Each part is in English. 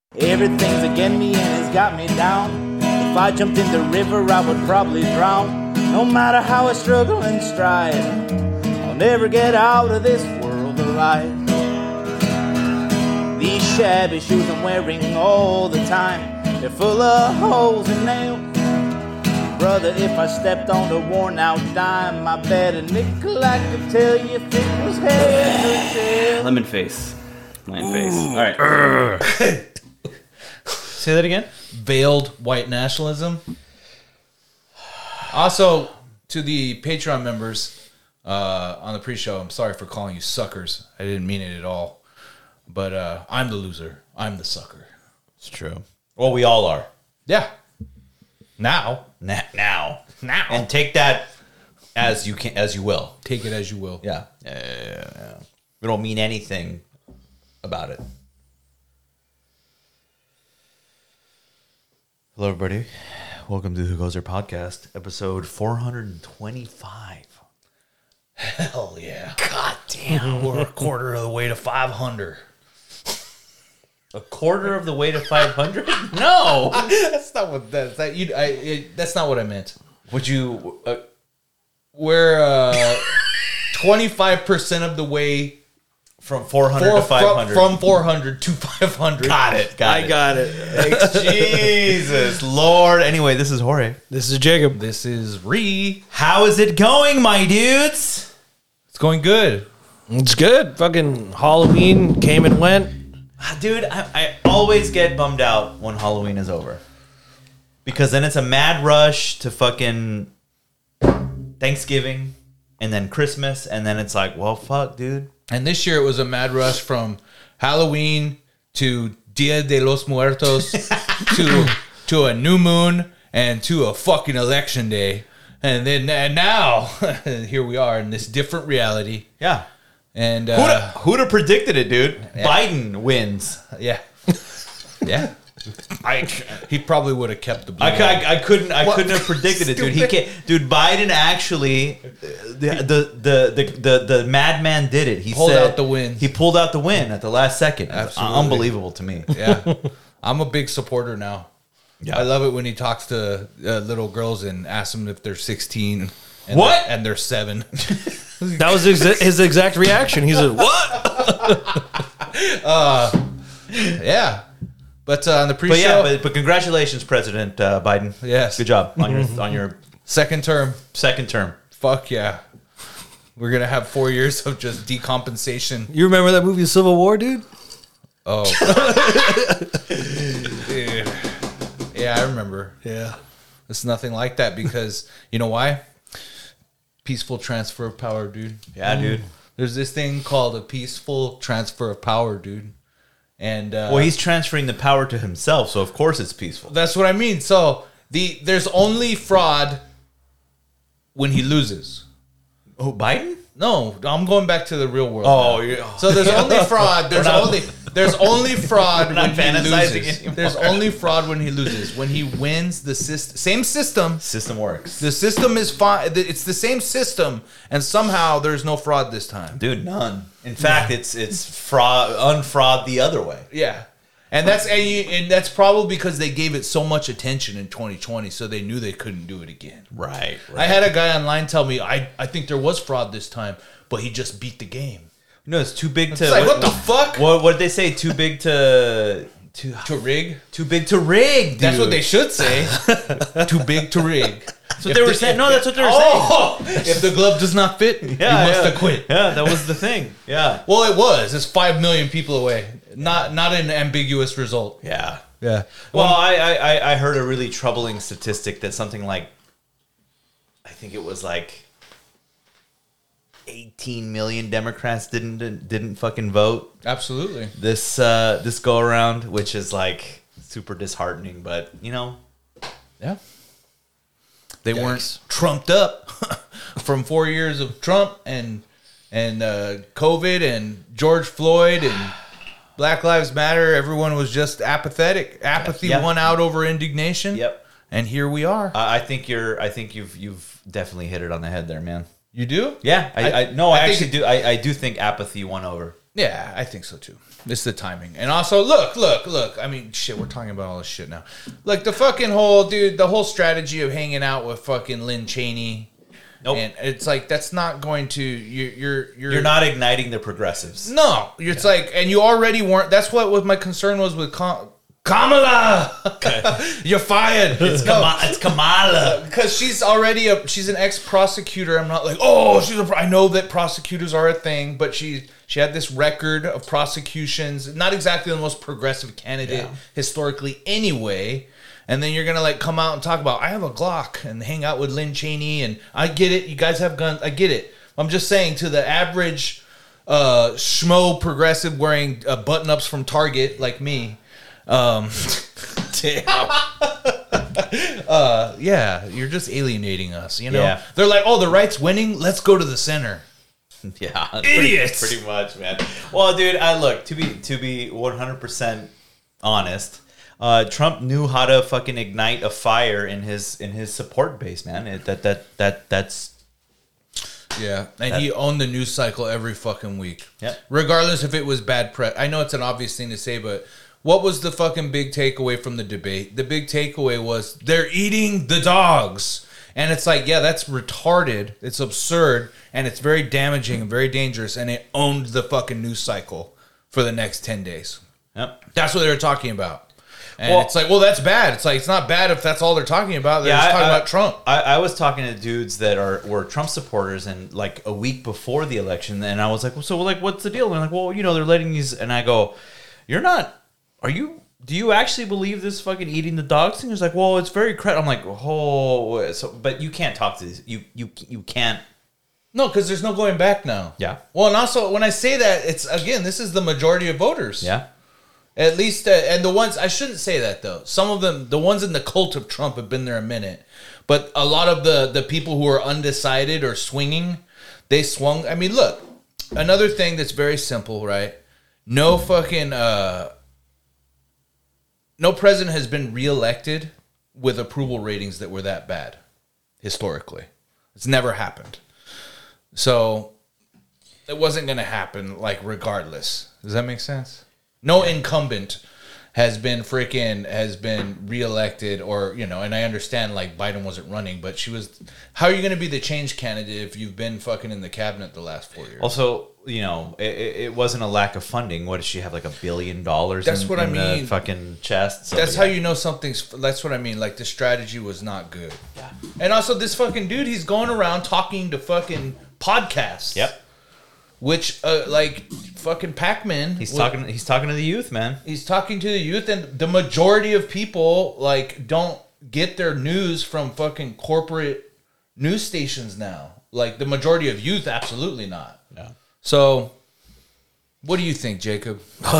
Everything's against me and it's got me down. If I jumped in the river, I would probably drown. No matter how I struggle and strive, I'll never get out of this world alive. These shabby shoes I'm wearing all the time, they're full of holes and nails. Brother, if I stepped on a worn out dime, I bet a nickel I could tell you if it was head or tail. Lemon face. Lemon face. All right. Say that again? Veiled white nationalism. Also, to the Patreon members on the pre-show, I'm sorry for calling you suckers. I didn't mean it at all. But I'm the loser. I'm the sucker. It's true. Well, we all are. Yeah. Now. Now. And take that as you can, as you will. Take it as you will. Yeah. We don't mean anything about it. Hello, everybody. Welcome to the Who Goes There podcast, episode 425. Hell yeah. God damn. We're a quarter of the way to 500. A quarter of the way to 500? No. That's not what that's not what I meant. Would you... We're 25% of the way from 400 to 500. From 400 to 500. Got it. I got it. Thanks, Jesus, Lord. Anyway, this is Jorge. This is Jacob. This is Ree. How is it going, my dudes? It's going good. It's good. Fucking Halloween came and went. Dude, I always get bummed out when Halloween is over. Because then it's a mad rush to fucking Thanksgiving and then Christmas. And then it's like, well, fuck, dude. And this year it was a mad rush from Halloween to Dia de los Muertos to a new moon and to a fucking election day. And now here we are in this different reality. Yeah. And who'd have predicted it, dude? Yeah. Biden wins. Yeah. Yeah. He probably would have kept the blue. I couldn't have predicted it, dude. Dude, Biden actually the madman did it. He pulled out the win. He pulled out the win at the last second. Absolutely. Unbelievable to me. Yeah. I'm a big supporter now. Yeah. I love it when he talks to little girls and asks them if they're 16 and they're 7. That was his exact reaction. He's like, "What?" Yeah. But on the pre-show, but congratulations, President Biden. Yes, good job on your second term. Fuck yeah. We're gonna have 4 years of just decompensation. You remember that movie Civil War, dude? Oh, dude. Yeah, I remember. Yeah, it's nothing like that because you know why? Peaceful transfer of power, dude. Yeah, dude. There's this thing called a peaceful transfer of power, dude. And well, he's transferring the power to himself, so of course it's peaceful. That's what I mean. So there's only fraud when he loses. Oh, Biden? No, I'm going back to the real world. Oh, yeah. So there's only fraud. There's only fraud when he loses. Anymore. There's only fraud when he loses. When he wins, the same system. System works. The system is fine. It's the same system, and somehow there's no fraud this time, dude. None. In fact, it's fraud, unfraud the other way. Yeah, and that's probably because they gave it so much attention in 2020, so they knew they couldn't do it again. Right. I had a guy online tell me I think there was fraud this time, but he just beat the game. No, it's too big to. It's like, what the fuck? What did they say? Too big to rig? Too big to rig, dude. That's what they should say. Too big to rig. That's what they were saying. No, that's what they were saying. If the glove does not fit, you must have quit. Yeah, that was the thing. Yeah. Well, it was. It's 5 million people away. Not an ambiguous result. Yeah. Yeah. Well, I heard a really troubling statistic that something like, I think it was like 18 million Democrats didn't fucking vote. Absolutely. This go around, which is like super disheartening, but you know, yeah, they weren't trumped up from 4 years of Trump and COVID and George Floyd and Black Lives Matter. Everyone was just apathetic. Apathy won out over indignation. Yep. And here we are. I think you've definitely hit it on the head there, man. You do? Yeah, I actually do. I do think apathy won over. Yeah, I think so too. It's the timing. And also, look. I mean, shit, we're talking about all this shit now. Like the fucking the whole strategy of hanging out with fucking Lynn Cheney. Nope. And it's like, that's not going to, you're not igniting the progressives. No, it's like, and you already weren't, that's what my concern was with Kamala. You're fired. It's Kamala. Because she's already she's an ex-prosecutor. I'm not like, oh, I know that prosecutors are a thing, but she had this record of prosecutions. Not exactly the most progressive candidate historically anyway. And then you're going to like come out and talk about, I have a Glock and hang out with Lynn Cheney. And I get it. You guys have guns. I get it. I'm just saying, to the average schmo progressive wearing button-ups from Target like me, yeah, you're just alienating us, you know? Yeah. They're like, oh, the right's winning, let's go to the center. Yeah. Idiots. Pretty much, man. Well, dude, to be 100% honest, Trump knew how to fucking ignite a fire in his support base, man. That's Yeah, and he owned the news cycle every fucking week. Yeah. Regardless if it was bad press. I know it's an obvious thing to say, but what was the fucking big takeaway from the debate? The big takeaway was, they're eating the dogs. And it's like, yeah, that's retarded. It's absurd. And it's very damaging and very dangerous. And it owned the fucking news cycle for the next 10 days. Yep. That's what they were talking about. And Well, it's like, well, that's bad. It's like, it's not bad if that's all they're talking about. They're just talking about Trump. I was talking to dudes that were Trump supporters, and like a week before the election, and I was like, well, so like, what's the deal? And they're like, well, they're letting these, and I go, do you actually believe this fucking eating the dogs thing? It's like, well, it's very I'm like, oh, but you can't talk to these. You can't. No, because there's no going back now. Yeah. Well, and also, when I say that, it's, again, this is the majority of voters. Yeah. At least, and the ones, I shouldn't say that though. Some of them, the ones in the cult of Trump have been there a minute. But a lot of the people who are undecided or swinging, they swung. I mean, look, another thing that's very simple, right? No fucking, no president has been reelected with approval ratings that were that bad, historically. It's never happened. So, it wasn't going to happen, like, regardless. Does that make sense? No incumbent has been reelected, or, and I understand, like, Biden wasn't running, but she was. How are you going to be the change candidate if you've been fucking in the cabinet the last 4 years? Also, it wasn't a lack of funding. What does she have, like $1 billion? That's what I mean. The fucking chest. So, that's how you know something's. That's what I mean. Like, the strategy was not good. Yeah. And also, this fucking dude, he's going around talking to fucking podcasts. Yep. Which, like, fucking Pac-Man. He's talking to the youth, man. He's talking to the youth, and the majority of people, like, don't get their news from fucking corporate news stations now. Like, the majority of youth, absolutely not. Yeah. So, what do you think, Jacob? You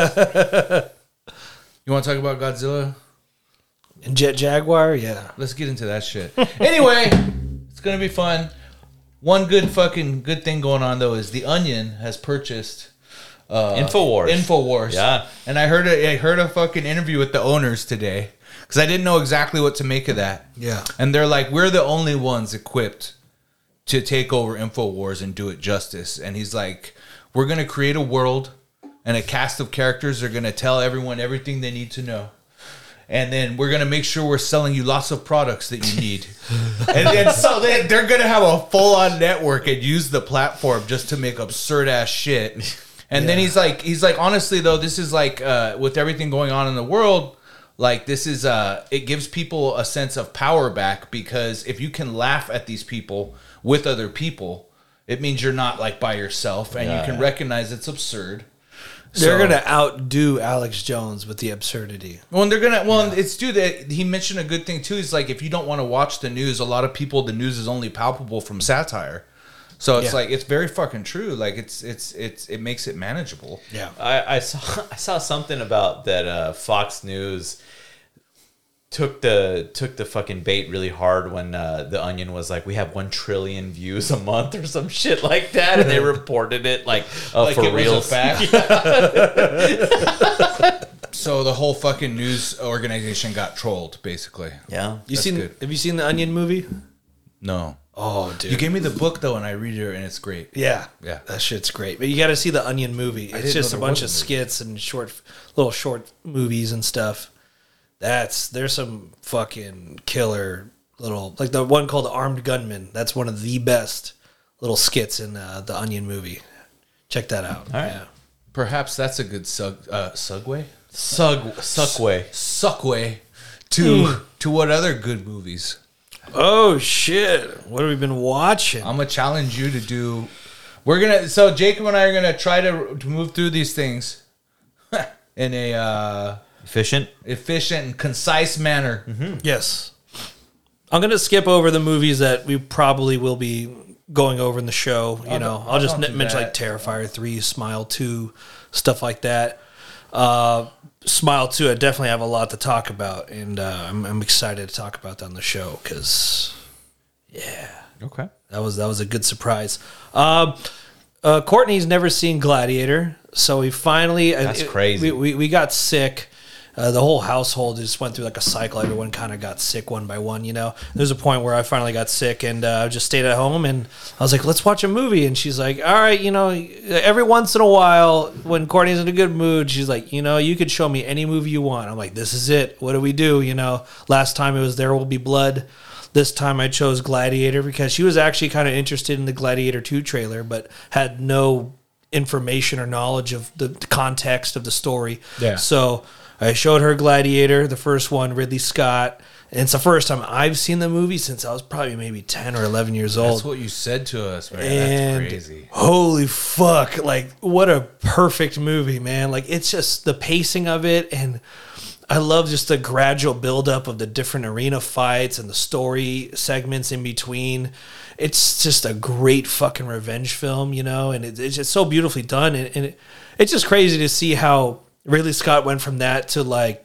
want to talk about Godzilla? And Jet Jaguar, yeah. Let's get into that shit. Anyway, it's going to be fun. One good thing going on, though, is The Onion has purchased Infowars. Yeah. And I heard a fucking interview with the owners today, because I didn't know exactly what to make of that. Yeah. And they're like, we're the only ones equipped to take over Infowars and do it justice. And he's like, we're going to create a world, and a cast of characters are going to tell everyone everything they need to know. And then we're going to make sure we're selling you lots of products that you need. and so they're going to have a full-on network and use the platform just to make absurd-ass shit. And then he's like, honestly, though, this is like, with everything going on in the world, like, this is, it gives people a sense of power back, because if you can laugh at these people with other people, it means you're not, like, by yourself, and you can recognize it's absurd. They're going to outdo Alex Jones with the absurdity. It's dude. He mentioned a good thing too. He's like, if you don't want to watch the news, a lot of people, the news is only palpable from satire. So it's like, it's very fucking true. Like, it makes it manageable. Yeah. I saw something about that. Fox News took the fucking bait really hard when The Onion was like, we have 1 trillion views a month or some shit like that, and they reported it like Like for it was real a fact. So the whole fucking news organization got trolled, basically. Yeah. Have you seen The Onion movie? No. Oh, dude. You gave me the book though, and I read it, and it's great. Yeah. Yeah. That shit's great. But you got to see the Onion movie. It's didn't just know a there bunch of was a movie. skits and little short movies and stuff. There's some fucking killer little, like the one called Armed Gunman. That's one of the best little skits in the Onion movie. Check that out. All right. Yeah. Perhaps that's a good segue to what other good movies. Oh shit! What have we been watching? I'm gonna challenge you to do. So Jacob and I are gonna try to move through these things in a Efficient. efficient and concise manner. Yes. I'm gonna skip over the movies that we probably will be going over in the show. I'll just don't do mention that. like Terrifier 3, Smile 2, stuff like that. Smile 2, I definitely have a lot to talk about, and I'm excited to talk about that on the show because, Okay. that was a good surprise. Courtney's never seen Gladiator, so we finally That's crazy. We got sick. The whole household just went through like a cycle. Everyone kind of got sick one by one. There's a point where I finally got sick and I just stayed at home. And I was like, "Let's watch a movie." And she's like, "All right, every once in a while, when Courtney's in a good mood, she's like, you could show me any movie you want." I'm like, "This is it. What do we do?" Last time it was There Will Be Blood. This time I chose Gladiator because she was actually kind of interested in the Gladiator 2 trailer, but had no information or knowledge of the context of the story. Yeah. So I showed her Gladiator, the first one, Ridley Scott. And it's the first time I've seen the movie since I was probably maybe 10 or 11 years old. That's what you said to us, man. And That's crazy. holy fuck, like what a perfect movie, man. Like it's just the pacing of it, and I love just the gradual buildup of the different arena fights and the story segments in between. It's just a great fucking revenge film, and it's just so beautifully done. And it's just crazy to see how Ridley Scott went from that to like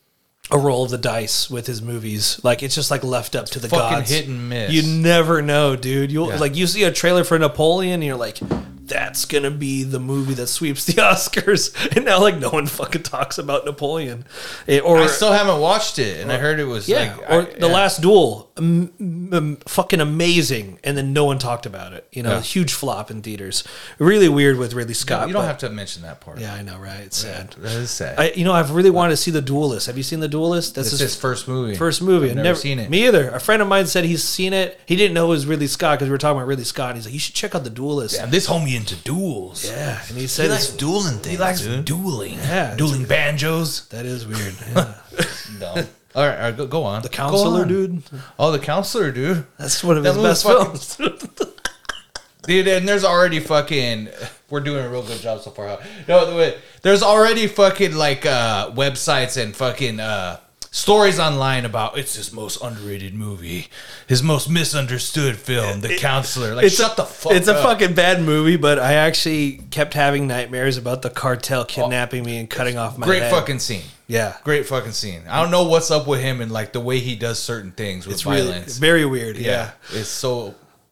a roll of the dice with his movies. Like it's just like left up to the Fucking gods. hit and miss. You never know, dude. You Yeah. like you see a trailer for Napoleon and you're like, that's gonna be the movie that sweeps the Oscars. And now like no one fucking talks about Napoleon. Or I still haven't watched it, and I heard it was yeah, like or The Last Duel, fucking amazing, and then no one talked about it. Yeah. Huge flop in theaters. Really weird with Ridley Scott. You don't but- have to mention that part. Yeah, I know, right? It's sad. That is sad. I've really wanted to see The Duelist. Have you seen The Duelist? That's It's his first movie. First movie. I've I've never seen it. Me either. A friend of mine said he's seen it. He didn't know it was Ridley Scott because we were talking about Ridley Scott. And he's like, you should check out The Duelist. Damn, this homie into duels. Yeah, and he said it's- dueling things. He likes dueling. Yeah, Dueling banjos. that is weird. Yeah. No. All right, go on. The Counselor, Go on. dude. Oh, The Counselor, dude. That's one of That his best movie's films. Dude, and there's already fucking. We're doing a real good job so far. Huh? No, wait. There's already fucking like websites and fucking stories online about it's his most underrated movie, his most misunderstood film, The Counselor. Like, shut the fuck up. It's a fucking bad movie, but I actually kept having nightmares about the cartel kidnapping me and cutting off my Great head. fucking scene. Yeah. Great fucking scene. I don't know what's up with him and like the way he does certain things with It's really violence. very weird. Yeah, it's so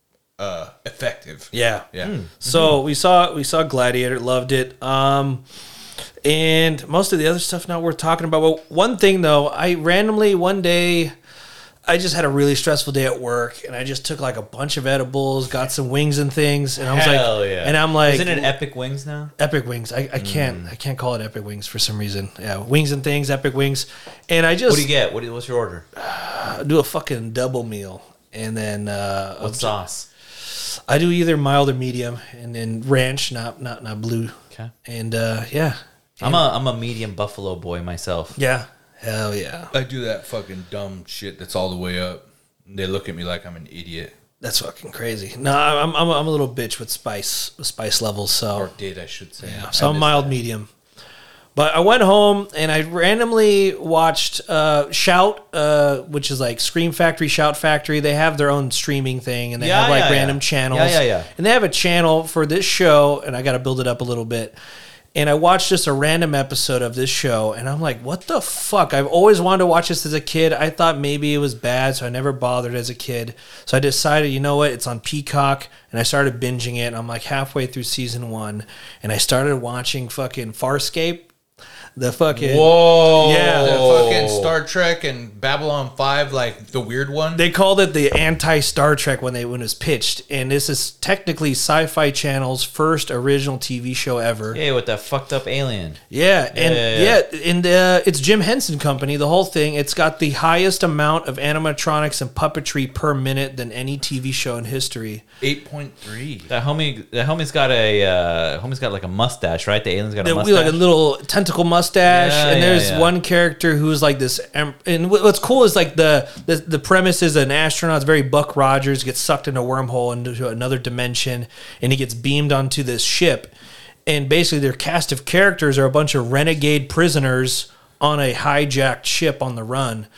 effective. Yeah. Yeah. So we saw Gladiator, loved it. And most of the other stuff not worth talking about. But one thing though, I randomly one day I just had a really stressful day at work and I just took like a bunch of edibles, got some wings and things, and I was Hell like yeah. and I'm like Isn't it Epic Wings now? Epic Wings. I can't call it Epic Wings for some reason. Yeah, Wings and Things, Epic Wings. And I just What do you get? What's your order? do a fucking double meal. And then What sauce? I do either mild or medium, and then ranch, not blue. Okay. And yeah, I'm a medium buffalo boy myself. yeah, hell yeah, I do that fucking dumb shit that's all the way up. They look at me like I'm an idiot. that's fucking crazy. No, I'm a little bitch with spice levels. So Or did, I should say. yeah, so I'm mild medium. But I went home and I randomly watched Shout, which is like Scream Factory, Shout Factory. They have their own streaming thing and they Yeah, have like yeah, random yeah. channels. Yeah. And they have a channel for this show, and I got to build it up a little bit. And I watched just a random episode of this show, and I'm like, what the fuck? I've always wanted to watch this as a kid. I thought maybe it was bad, so I never bothered as a kid. So I decided, you know what? It's on Peacock, and I started binging it. And I'm like halfway through season 1, and I started watching fucking Farscape. The fucking Whoa! Yeah. The fucking Star Trek and Babylon 5 like the weird one? They called it the anti-Star Trek when it was pitched, and this is technically Sci-Fi Channel's first original TV show ever. Yeah, with that fucked up alien. Yeah, and it's Jim Henson Company. The whole thing. It's got the highest amount of animatronics and puppetry per minute than any TV show in history. 8.3. That homie's got like a mustache, right? The alien's got a mustache. Like a little tentacle mustache, and there's one character who's like this. And what's cool is like the premise is an astronaut, very Buck Rogers, gets sucked into a wormhole into another dimension, and he gets beamed onto this ship. And basically, their cast of characters are a bunch of renegade prisoners on a hijacked ship on the run.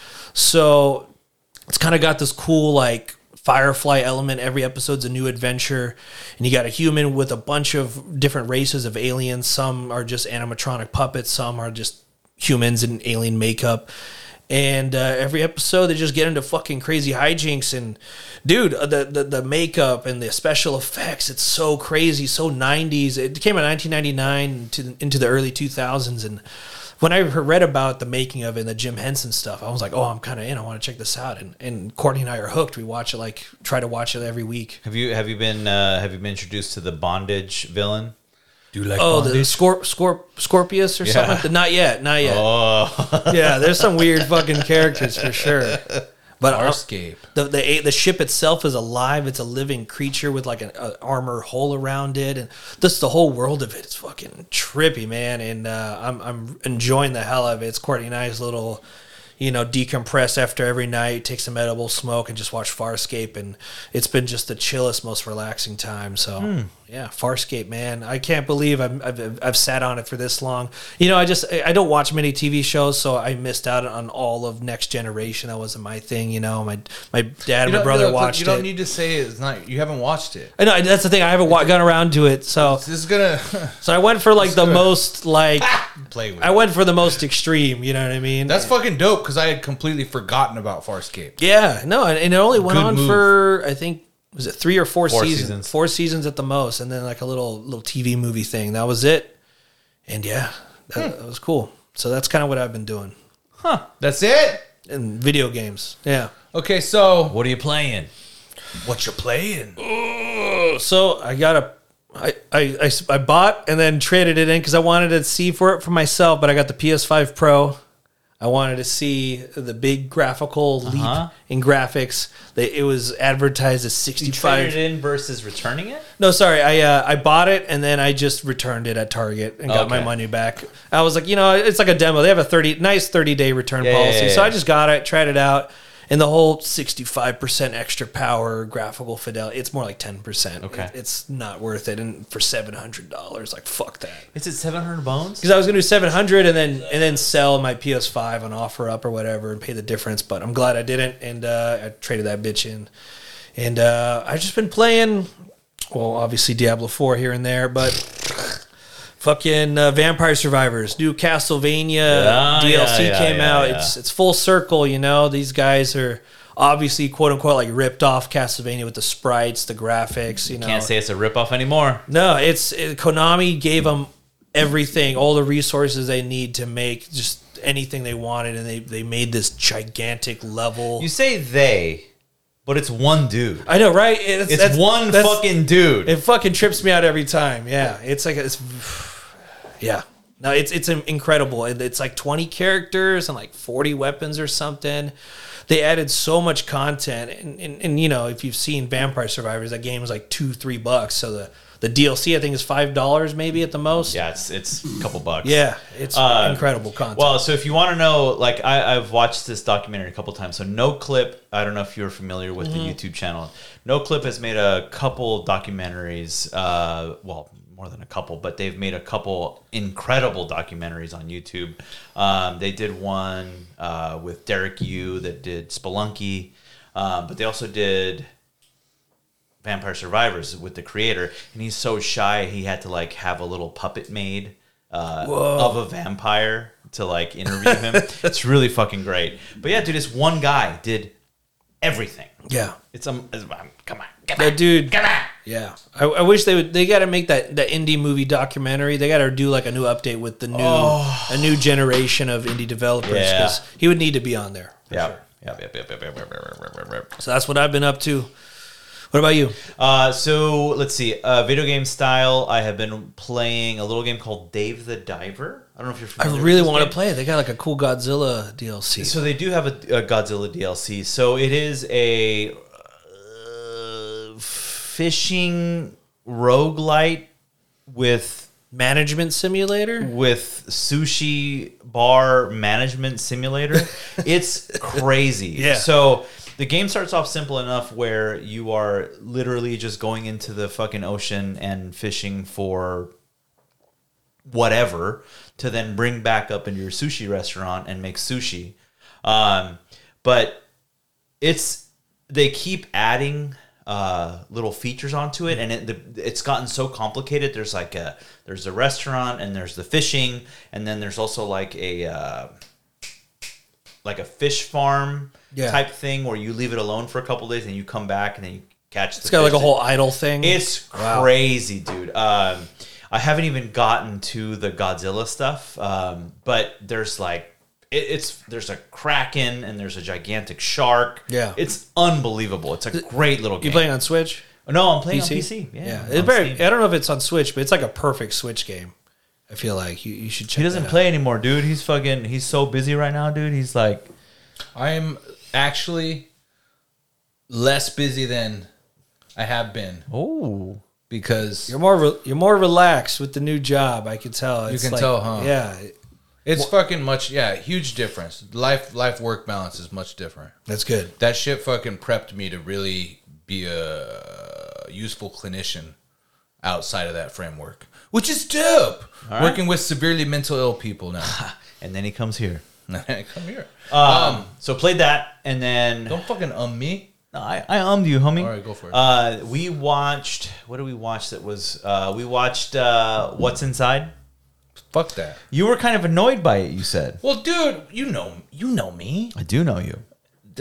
So it's kind of got this cool like Firefly element. Every episode's a new adventure, and you got a human with a bunch of different races of aliens. Some are just animatronic puppets, some are just humans in alien makeup. And every episode they just get into fucking crazy hijinks. And dude, the makeup and the special effects, it's so crazy, so 90s. It came out in 1999 into the early 2000s. And when I read about the making of it and the Jim Henson stuff, I was like, oh, I'm kind of in. I want to check this out. And Courtney and I are hooked. We watch it, try to watch it every week. Have you been introduced to the Bondage villain? Do you like the Scorpius or something? Not yet. Oh. Yeah, there's some weird fucking characters for sure. But Farscape. The ship itself is alive. It's a living creature with like an armor hull around it, and just the whole world of it is fucking trippy, man. And I'm enjoying the hell out of it. It's Courtney and I's little, decompress after every night, take some edible smoke, and just watch Farscape. And it's been just the chillest, most relaxing time. So yeah, Farscape, man. I can't believe I've sat on it for this long. I don't watch many TV shows, so I missed out on all of Next Generation. That wasn't my thing. My dad and my brother watched it. You don't need to say it's not. You haven't watched it. I know that's the thing. I haven't gotten around to it. So this is gonna. So I went for the most play with. I went for the most extreme. You know what I mean? That's fucking dope because I had completely forgotten about Farscape. Yeah, no, and it only went Good on move. for I think. Was it 3 or 4 seasons? 4 seasons at the most, and then like a little TV movie thing. That was it. And yeah, that was cool. So that's kind of what I've been doing. Huh. That's it? And video games. Yeah. Okay, so What are you playing? what you playing? So I bought and then traded it in because I wanted to see for it for myself, but I got the PS5 Pro. I wanted to see the big graphical leap in graphics. It was advertised as 65. You traded it in versus returning it? No, sorry. I bought it and then I just returned it at Target and got my Okay. money back. I was like, it's like a demo. They have a nice 30-day return policy. yeah, So I yeah. just got it, tried it out. And the whole 65% extra power, graphical fidelity, it's more like 10%. Okay. It's not worth it. And for $700, like, fuck that. Is it 700 bones? Because I was going to do 700 and then sell my PS5 on OfferUp or whatever and pay the difference. But I'm glad I didn't. And I traded that bitch in. And I've just been playing, well, obviously Diablo 4 here and there, but fucking Vampire Survivors, new Castlevania DLC came out. Yeah. It's full circle, These guys are obviously, quote unquote, like ripped off Castlevania with the sprites, the graphics. Can't say it's a ripoff anymore. No, Konami gave them everything, all the resources they need to make just anything they wanted, and they made this gigantic level. You say they, but it's one dude. I know, right? It's one fucking dude. It fucking trips me out every time. Yeah, yeah. No, it's incredible. It's like 20 characters and like 40 weapons or something. They added so much content, and if you've seen Vampire Survivors, that game is like $2-3. So the DLC I think is $5 maybe at the most. Yeah, it's a couple bucks. Yeah, it's incredible content. Well, so if you want to know, like I've watched this documentary a couple times. So No Clip, I don't know if you're familiar with the YouTube channel. No Clip has made a couple documentaries. Well, more than a couple, but they've made a couple incredible documentaries on YouTube. They did one with Derek Yu that did Spelunky, but they also did Vampire Survivors with the creator, and he's so shy he had to like have a little puppet made of a vampire to like interview him. It's really fucking great. But yeah, dude, this one guy did everything. yeah. Come on, That dude, come on. Yeah, I wish they would. They got to make that indie movie documentary. They got to do like a new update with the new a new generation of indie developers because he would need to be on there. Yep. So that's what I've been up to. What about you? So let's see. Video game style. I have been playing a little game called Dave the Diver. I don't know if you're I familiar. really with this want to game. play it. They got like a cool Godzilla DLC. So they do have a Godzilla DLC. So it is a fishing roguelite with Management simulator. sushi bar management simulator. It's crazy. Yeah. So the game starts off simple enough where you are literally just going into the fucking ocean and fishing for whatever to then bring back up into your sushi restaurant and make sushi. But they keep adding little features onto it, and it's gotten so complicated. There's a restaurant, and there's the fishing, and then there's also like a fish farm type thing where you leave it alone for a couple days and you come back and then you catch the It's got like a fish. whole idle thing. It's crazy, dude. I haven't even gotten to the Godzilla stuff, but there's like there's a kraken and there's a gigantic shark. Yeah. It's unbelievable. It's a great little game. You playing on Switch? No, I'm playing on PC. Yeah. on It's very, Steam. I don't know if it's on Switch, but it's like a perfect Switch game. I feel like you should check He doesn't that out. play anymore, dude. He's so busy right now, dude. He's like, I'm actually less busy than I have been oh, because You're more relaxed with the new job. I can tell. It's can like- tell, huh? Yeah, it's fucking much. Yeah, huge difference. Life work balance is much different. that's good. That shit fucking prepped me to really be a useful clinician outside of that framework, which is dope. right. Working with severely mental ill people now. and then he comes here. Come here. So played that, and then Don't fucking me. no, I ummed you, homie. All right, go for it. We watched. What did we watch? That was we watched What's Inside. Fuck that. You were kind of annoyed by it. You said. Well, dude, you know me. I do know you.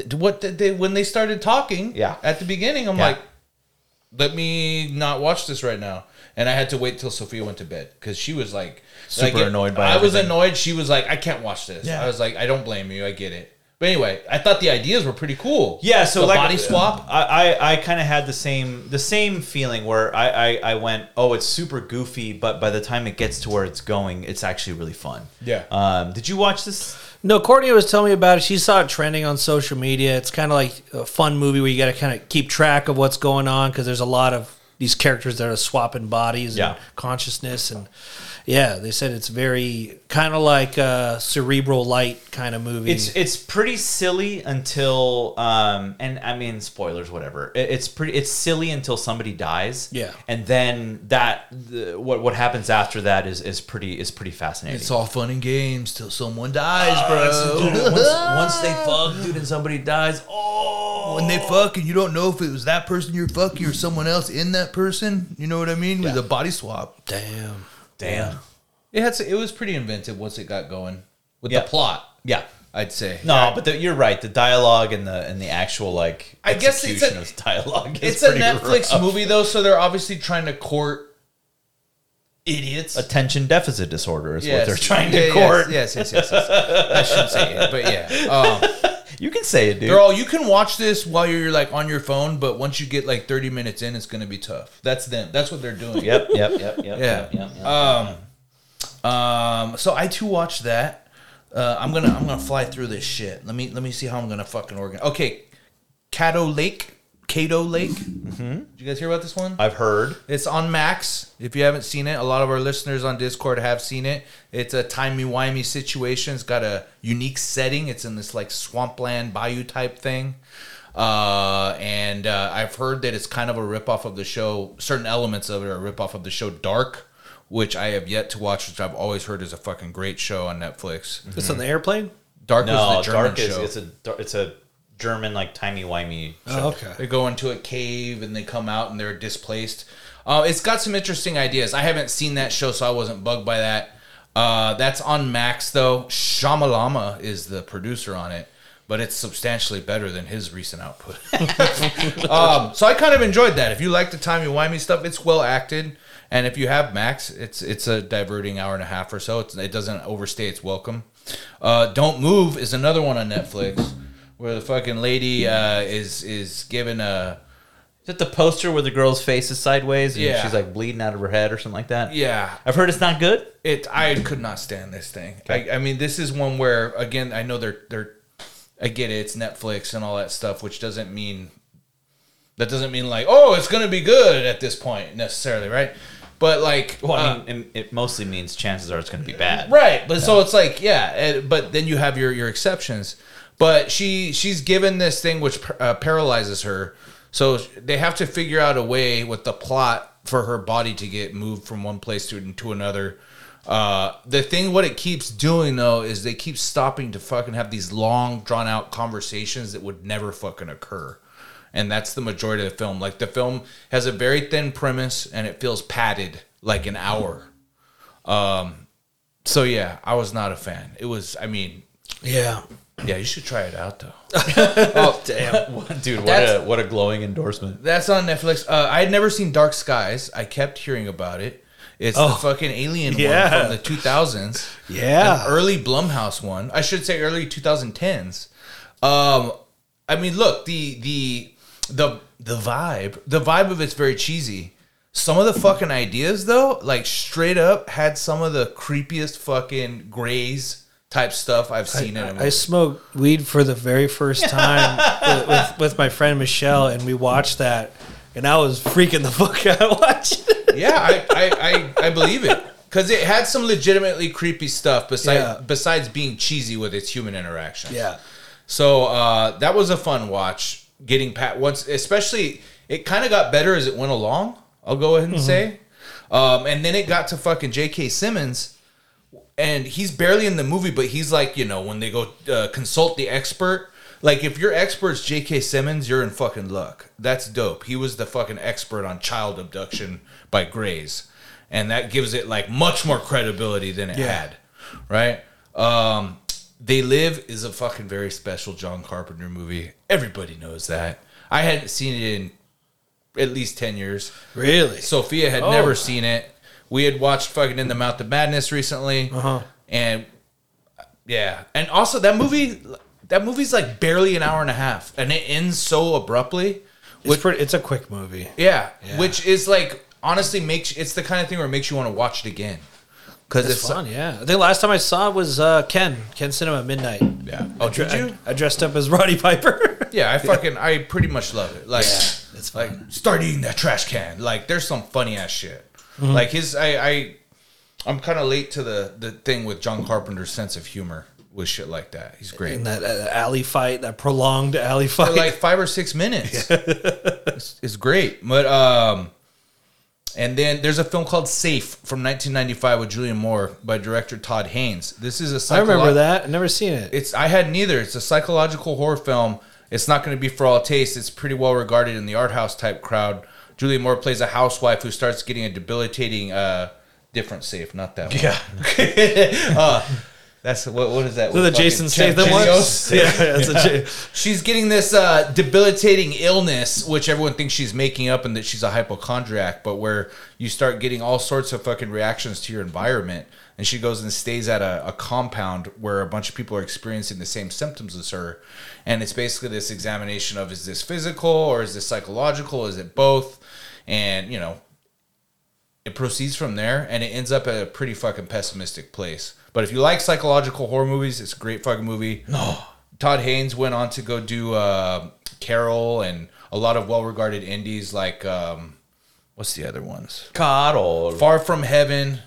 When they started talking, Yeah. at the beginning, I'm Yeah. like, let me not watch this right now. And I had to wait till Sophia went to bed because she was like Super annoyed by I was everything. annoyed. She was like, I can't watch this. Yeah. I was like, I don't blame you. I get it. But anyway, I thought the ideas were pretty cool. Yeah, so the like body swap. I kind of had the same feeling where I went, oh, it's super goofy, but by the time it gets to where it's going, it's actually really fun. Yeah. Did you watch this? No, Courtney was telling me about it. She saw it trending on social media. It's kind of like a fun movie where you got to kind of keep track of what's going on because there's a lot of these characters that are swapping bodies Yeah. and consciousness. And yeah, they said it's very kind of like a cerebral light kind of movie. It's pretty silly until and I mean spoilers whatever. It's silly until somebody dies. Yeah. And then what happens after that is pretty fascinating. It's all fun and games till someone dies, bro. Dude, once they fuck, dude, and somebody dies. Oh, When they fuck and you don't know if it was that person you're fucking or someone else in that person, you know what I mean? With a body swap. Damn. damn. It was pretty inventive once it got going with Yeah. the plot. Yeah. I'd say No, but you're right. The dialogue and the actual like I guess it's execution a- of dialogue. Is it's a pretty Netflix rough. movie though, so they're obviously trying to court idiots. Attention deficit disorder is what Yes. they're trying to Yeah, court. Yes. I shouldn't say it, but yeah. You can say it, dude. They're all. You can watch this while you're like on your phone, but once you get like 30 minutes in, it's gonna be tough. That's them. That's what they're doing. Yep. Yeah. So I too watched that. I'm gonna fly through this shit. Let me see how I'm gonna fucking organize. Okay, Cato Lake. Mm-hmm. Did you guys hear about this one? I've heard. It's on Max. If you haven't seen it, a lot of our listeners on Discord have seen it. It's a timey-wimey situation. It's got a unique setting. It's in this like swampland bayou type thing. And I've heard that it's kind of a ripoff of the show. Certain elements of it are a ripoff of the show Dark, which I have yet to watch, which I've always heard is a fucking great show on Netflix. It's on the airplane? Dark No, was the German Dark show. is it's a German like timey-wimey show. Oh, okay. They go into a cave and they come out and they're displaced. It's got some interesting ideas. I haven't seen that show, so I wasn't bugged by that. That's on Max, though. Shamalama is the producer on it. but it's substantially better than his recent output. So I kind of enjoyed that. If you like the timey-wimey stuff, it's well acted. And if you have Max, it's a diverting hour and a half or so. It doesn't overstay its welcome. Don't Move is another one on Netflix where the fucking lady is given a... Is it the poster where the girl's face is sideways and Yeah. she's like bleeding out of her head or something like that? Yeah. I've heard it's not good. I could not stand this thing. Okay. I mean, this is one where, again, I know they're I get it, it's Netflix and all that stuff, which doesn't mean like, oh, it's going to be good at this point necessarily, right? But like, Well, I mean, it mostly means chances are it's going to be bad. right? But so it's like, yeah, but then you have your exceptions. But she's given this thing which paralyzes her, so they have to figure out a way with the plot for her body to get moved from one place to another. The thing, what it keeps doing though, is they keep stopping to fucking have these long, drawn out conversations that would never fucking occur. And that's the majority of the film. Like, the film has a very thin premise and it feels padded like an hour. So yeah, I was not a fan. It was, I mean, Yeah. yeah, you should try it out though. Oh, damn. Dude, That's- what a glowing endorsement. That's on Netflix. I had never seen Dark Skies. I kept hearing about it. It's the fucking alien yeah. one from the 2000s. Yeah. An early Blumhouse one. I should say early 2010s. I mean, look, the vibe of it's very cheesy. Some of the fucking ideas though, like straight up had some of the creepiest fucking Grays type stuff I've seen in a movie. I smoked weed for the very first time with my friend Michelle, and we watched that, and I was freaking the fuck out watching it. Yeah, I believe it. Because it had some legitimately creepy stuff besides being cheesy with its human interaction. Yeah. So that was a fun watch. Getting once, especially, it kind of got better as it went along. I'll go ahead and say, and then it got to fucking J.K. Simmons, and he's barely in the movie, but he's like, you know, when they go consult the expert. Like, if your expert's J.K. Simmons, you're in fucking luck. That's dope. He was the fucking expert on child abduction by Grays, and that gives it like much more credibility than it had, right? They Live is a fucking very special John Carpenter movie. Everybody knows that. I hadn't seen it in at least 10 years. Really? Sophia had never seen it. We had watched fucking In the Mouth of Madness recently. And yeah. And also that movie's like barely an hour and a half, and it ends so abruptly. It's a quick movie. Yeah. Which is like, honestly, it's the kind of thing where it makes you want to watch it again. Because It's fun, yeah. I think last time I saw it was Ken Cinema Midnight. Yeah. Oh, did you? I dressed up as Roddy Piper. Yeah, I pretty much love it. Like, it's like, start eating that trash can. Like, there's some funny ass shit. Like I'm kind of late to the thing with John Carpenter's sense of humor with shit like that. He's great. And that alley fight, that prolonged alley fight. For like 5 or 6 minutes. It's great. But and then there's a film called Safe from 1995 with Julianne Moore by director Todd Haynes. This is a I remember that. I've never seen it. I hadn't either. It's a psychological horror film. It's not going to be for all tastes. It's pretty well regarded in the art house type crowd. Julianne Moore plays a housewife who starts getting a debilitating different Safe, not that one. Yeah. That's what is that? So the Jason Statham one? Yeah, She's getting this debilitating illness, which everyone thinks she's making up and that she's a hypochondriac, but where you start getting all sorts of fucking reactions to your environment. And she goes and stays at a compound where a bunch of people are experiencing the same symptoms as her. And it's basically this examination of, is this physical or is this psychological? Is it both? And, you know, it proceeds from there and it ends up at a pretty fucking pessimistic place. But if you like psychological horror movies, it's a great fucking movie. No. Todd Haynes went on to go do Carol and a lot of well-regarded indies like, what's the other ones? Coddle. Far From Heaven,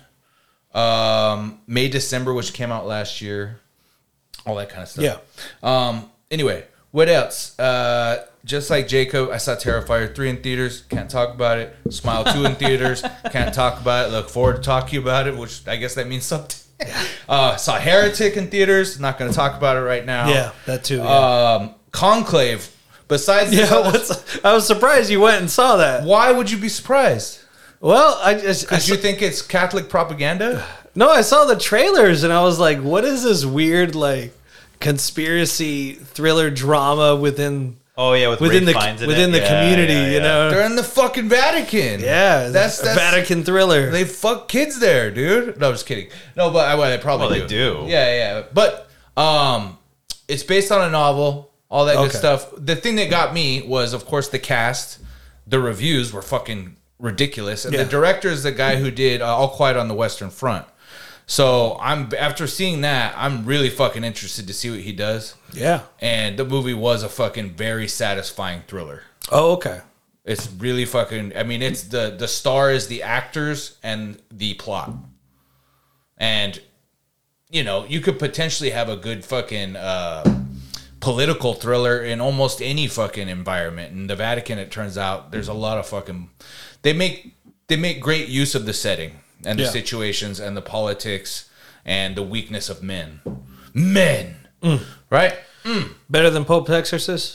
May, December, which came out last year. All that kind of stuff. Yeah. Anyway, what else? Just like Jacob, I saw Terrifier 3 in theaters. Can't talk about it. Smile 2 in theaters. Can't talk about it. Look forward to talking about it, which I guess that means something. Saw Heretic in theaters. Not going to talk about it right now. Yeah, that too. Yeah. Conclave. Besides this, I was surprised you went and saw that. why would you be surprised? Well, Because you think it's Catholic propaganda? No, I saw the trailers and I was like, what is this weird, like, conspiracy thriller drama within Oh yeah, with within Ray the Fiennes in within it. the Yeah, community, yeah, you yeah. know. They're in the fucking Vatican. Yeah, that's a Vatican thriller. They fuck kids there, dude. No, I'm just kidding. No, but they probably Well, they do. Yeah. But it's based on a novel, all that good Okay. stuff. The thing that got me was, of course, the cast. The reviews were fucking ridiculous, and Yeah. the director is the guy who did All Quiet on the Western Front. So after seeing that, I'm really fucking interested to see what he does. Yeah. And the movie was a fucking very satisfying thriller. Oh, okay. It's really fucking. I mean, it's the star is the actors and the plot, and you know you could potentially have a good fucking political thriller in almost any fucking environment. In the Vatican, it turns out there's a lot of fucking. They make great use of the setting and the Yeah. situations and the politics and the weakness of men, right? Better than Pope's Exorcist?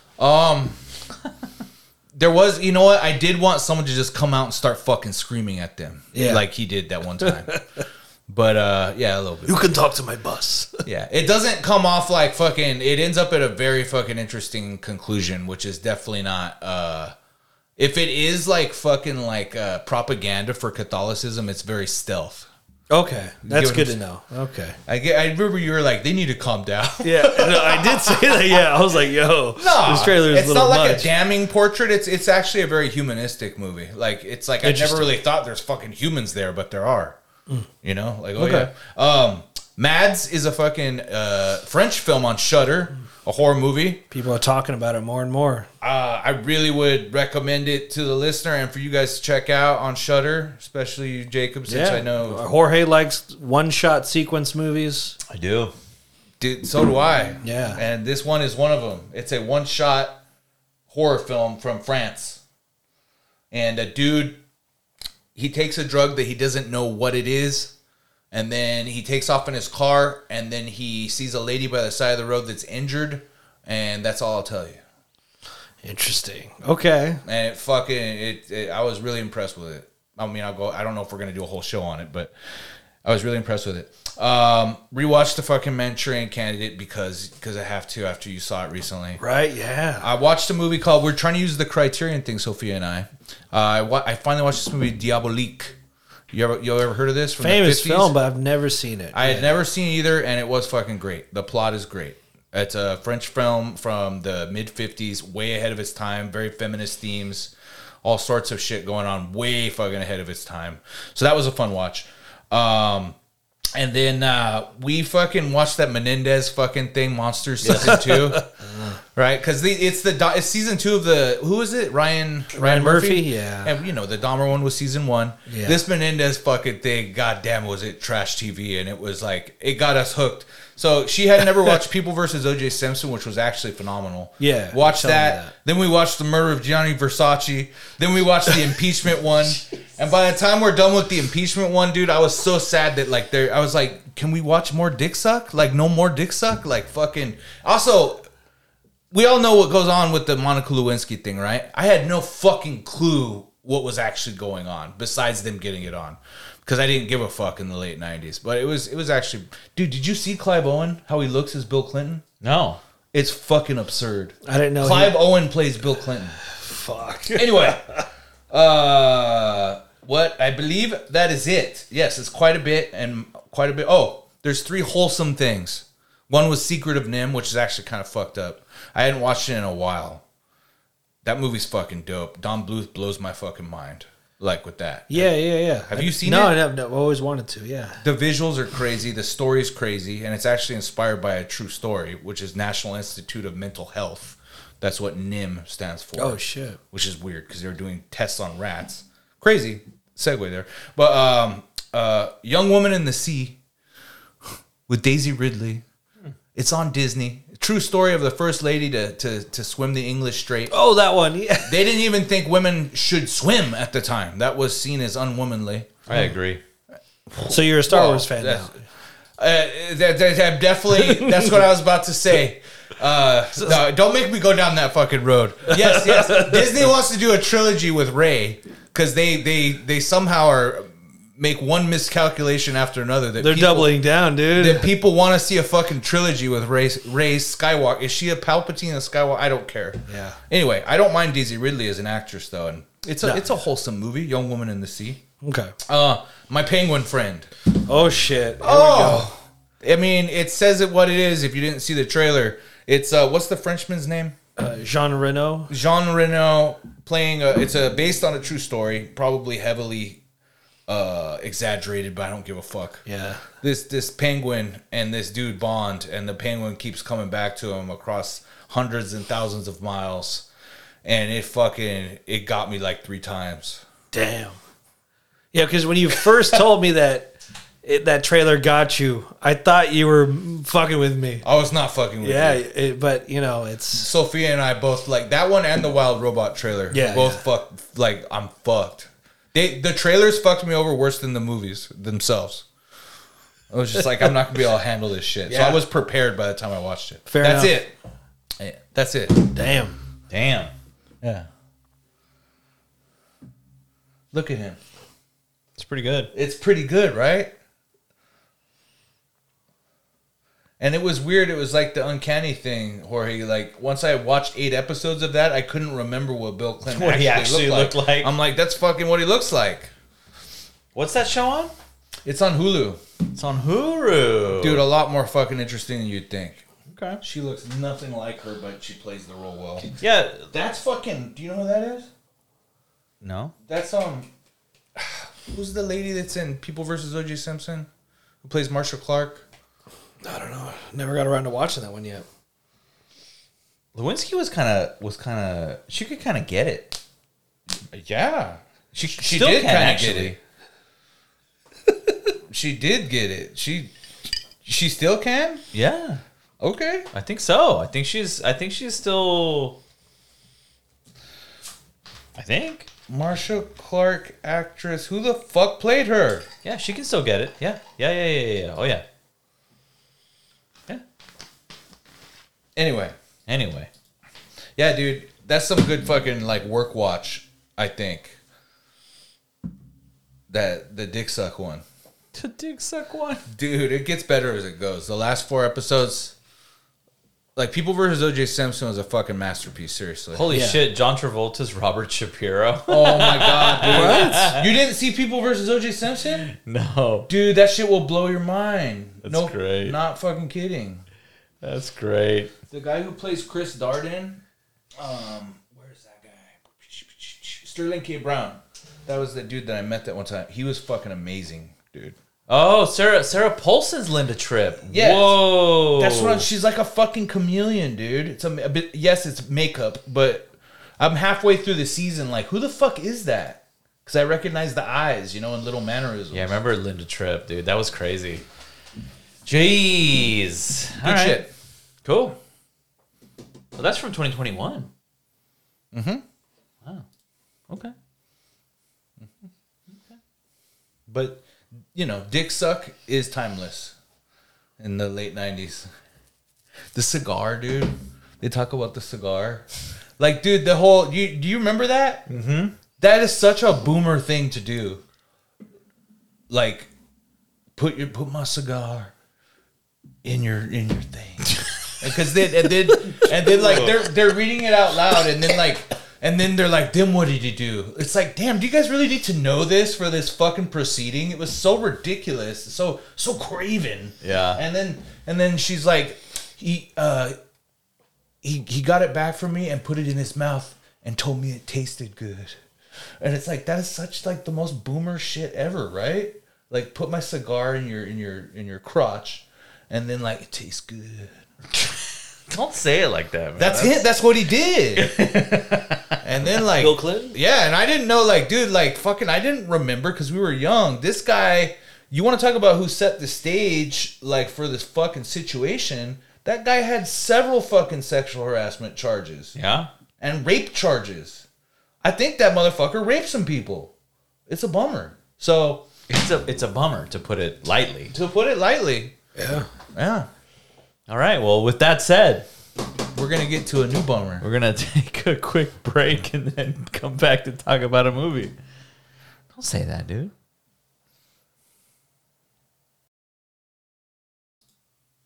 There was, you know what? I did want someone to just come out and start fucking screaming at them, Yeah. like he did that one time. But yeah, a little bit. You can talk to my bus. Yeah, it doesn't come off like fucking. It ends up at a very fucking interesting conclusion, which is definitely not. If it is like fucking like propaganda for Catholicism, it's very stealth. Okay. That's what good I'm to know. Okay. I remember you were like, they need to calm down. Yeah, no, I did say that. Yeah, I was like, "Yo, this trailer is it's a little not like much." a damning portrait. It's actually a very humanistic movie. Like it's like I never Interesting. really thought there's fucking humans there, but there are. You know, like Okay. yeah. Mads is a fucking French film on Shudder, a horror movie. People are talking about it more and more. I really would recommend it to the listener and for you guys to check out on Shudder, especially you, Jacob, since I know. Jorge likes one-shot sequence movies. I do. Dude, so do I. Yeah. And this one is one of them. It's a one-shot horror film from France. And a dude, he takes a drug that he doesn't know what it is. And then he takes off in his car. And then he sees a lady by the side of the road that's injured. And that's all I'll tell you. Interesting. Okay. And it fucking, I was really impressed with it. I mean, I don't know if we're going to do a whole show on it, but I was really impressed with it. Rewatched the fucking Manchurian Candidate because I have to after you saw it recently. Right. Yeah. I watched a movie called, we're trying to use the Criterion thing, Sophia and I. I finally watched this movie, Diabolique. You ever heard of this? From Famous the 50s? film, but I've never seen it. I had never seen it either, and it was fucking great. The plot is great. It's a French film from the mid-50s, way ahead of its time, very feminist themes, all sorts of shit going on, way fucking ahead of its time. So that was a fun watch. And then we fucking watched that Menendez fucking thing, Monsters Season 2. Right? Because it's Season 2 of the, who is it? Ryan Murphy? Yeah. And you know, the Dahmer one was Season 1. Yeah. This Menendez fucking thing, goddamn, was it trash TV, and it was like, it got us hooked. So she had never watched People versus O.J. Simpson, which was actually phenomenal. Yeah, Watched tell me that. that. Then we watched the murder of Gianni Versace. Then we watched the impeachment one. And by the time we're done with the impeachment one, dude, I was so sad that like I was like, can we watch more dick suck? Like no more dick suck? Like fucking. Also, we all know what goes on with the Monica Lewinsky thing, right? I had no fucking clue what was actually going on besides them getting it on. Because I didn't give a fuck in the late 90s. But it was actually... Dude, did you see Clive Owen? How he looks as Bill Clinton? No. It's fucking absurd. I didn't know. Clive Owen plays Bill Clinton. Fuck. Anyway. What? I believe that is it. Yes, it's quite a bit. Oh, there's 3 wholesome things. One was Secret of Nim, which is actually kind of fucked up. I hadn't watched it in a while. That movie's fucking dope. Don Bluth blows my fucking mind. Like with that. Yeah. Have you seen no, it? No, I've always wanted to. Yeah. The visuals are crazy. The story's crazy. And it's actually inspired by a true story, which is National Institute of Mental Health. That's what NIM stands for. Oh shit. Which is weird because they're doing tests on rats. Crazy. Segue there. But Young Woman in the Sea with Daisy Ridley. It's on Disney. True story of the first lady to swim the English Strait. Oh, that one. Yeah. They didn't even think women should swim at the time. That was seen as unwomanly. I agree. So you're a Star Wars fan now. That definitely. That's what I was about to say. No, don't make me go down that fucking road. Yes. Disney wants to do a trilogy with Rey because they somehow are make one miscalculation after another. That They're doubling down, dude. That people want to see a fucking trilogy with Rey Skywalker. Is she a Palpatine and a Skywalker? I don't care. Yeah. Anyway, I don't mind Daisy Ridley as an actress though, and it's a wholesome movie. Young Woman in the Sea. Okay. My penguin friend. Oh shit. Here Oh, I mean, it says it what it is. If you didn't see the trailer, it's what's the Frenchman's name? we go. Jean Reno. Jean Reno playing. It's based on a true story, probably heavily exaggerated, but I don't give a fuck. Yeah. This penguin and this dude bond, and the penguin keeps coming back to him across hundreds and thousands of miles, and it got me like 3 times. Damn. Yeah, because when you first told me that that trailer got you, I thought you were fucking with me. I was not fucking with you. But you know, it's Sophia and I both like that one and the Wild Robot trailer. Yeah, both yeah. fucked. Like I'm fucked. The trailers fucked me over worse than the movies themselves. I was just like, I'm not gonna be able to handle this shit. So Yeah. I was prepared by the time I watched it. Fair That's enough. it. Yeah, that's it. damn. Damn. Yeah. Look at him. It's pretty good. It's pretty good, right? And it was weird. It was like the Uncanny thing, Jorge. Like, once I watched 8 episodes of that, I couldn't remember what Bill Clinton What he actually looked like. I'm like, that's fucking what he looks like. What's that show on? It's on Hulu. It's on Hulu. Dude, a lot more fucking interesting than you'd think. Okay. She looks nothing like her, but she plays the role well. Yeah. That's fucking... Do you know who that is? No. That's, who's the lady that's in People vs. O.J. Simpson? Who plays Marsha Clark? I don't know. Never got around to watching that one yet. Lewinsky was kind of. She could kind of get it. Yeah. She still did can, kind of actually. get it. She did get it. She still can? Yeah. Okay. I think so. I think she's still. I think. Marsha Clark, actress. Who the fuck played her? Yeah, she can still get it. Yeah. Yeah. Oh yeah. Yeah. Anyway. Yeah, dude. That's some good fucking like work watch, I think. The dick suck one. The dick suck one. Dude, it gets better as it goes. The last 4 episodes, like People vs. O.J. Simpson was a fucking masterpiece, seriously. Holy Yeah. shit! John Travolta's Robert Shapiro. Oh my god, dude. What? You didn't see People vs. O.J. Simpson? No. Dude, that shit will blow your mind. That's great. Not fucking kidding. That's great. The guy who plays Chris Darden, where's that guy? Sterling K. Brown. That was the dude that I met that one time. He was fucking amazing, dude. Oh, Sarah Paulson's Linda Tripp. Yes. Whoa. That's what she's like a fucking chameleon, dude. It's a bit. Yes, it's makeup, but I'm halfway through the season. Like, who the fuck is that? Because I recognize the eyes, and little mannerisms. Yeah, I remember Linda Tripp, dude. That was crazy. Jeez. Good shit. Cool. Well, that's from 2021. Mm-hmm. Wow. Okay. But dick suck is timeless. In the late 90s, the cigar, dude. They talk about the cigar. Like, dude, the whole. Do you remember that? Mm-hmm. That is such a boomer thing to do. Like, put my cigar in your thing, because then like they're reading it out loud, and then they're like, then what did he do? It's like, damn, do you guys really need to know this for this fucking proceeding? It was so ridiculous, so craven. Yeah. And then she's like, he got it back from me and put it in his mouth and told me it tasted good. And it's like, that is such like the most boomer shit ever, right? Like, put my cigar in your crotch, and then like, it tastes good. Don't say it like that, man. That's it. That's what he did. And then like Bill Clinton? Yeah, and I didn't know, like, dude, like fucking, I didn't remember because we were young. This guy, you want to talk about who set the stage like for this fucking situation? That guy had several fucking sexual harassment charges Yeah. and rape charges. I think that motherfucker raped some people. It's a bummer. So It's a bummer, to put it lightly. to put it lightly, yeah, All right. Well, with that said, we're gonna get to a new bummer. we're gonna take a quick break and then come back to talk about a movie. Don't say that, dude.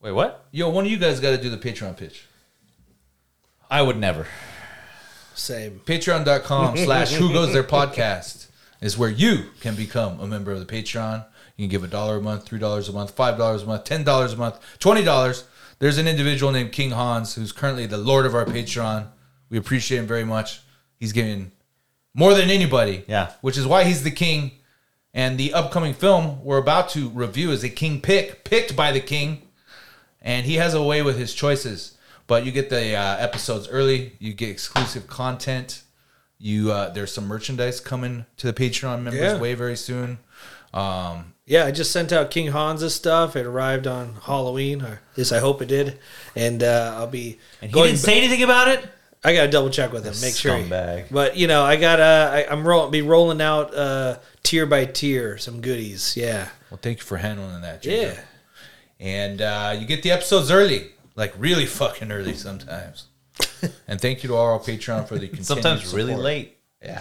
Wait, what? Yo, one of you guys got to do the Patreon pitch. I would never. Same. Patreon.com/Who Goes There Podcast is where you can become a member of the Patreon. You can give $1 a month, $3 a month, $5 a month, $10 a month, $20. There's an individual named King Hans who's currently the Lord of our Patreon. We appreciate him very much. He's giving more than anybody. Yeah. Which is why he's the king. And the upcoming film we're about to review is a king picked by the king. And he has a way with his choices. But you get the episodes early. You get exclusive content. There's some merchandise coming to the Patreon members way very soon. Yeah, I just sent out King Hans' stuff. It arrived on Halloween, or at least I hope it did. And I'll be. And he didn't say anything about it. I gotta double check with him, make sure. Scumbag. But you know, I gotta. I'm be rolling out tier by tier some goodies. Yeah. Well, thank you for handling that, Yeah. Jacob. And you get the episodes early, like really fucking early sometimes. And thank you to all our Patreon for the continued Sometimes really support. late. Yeah.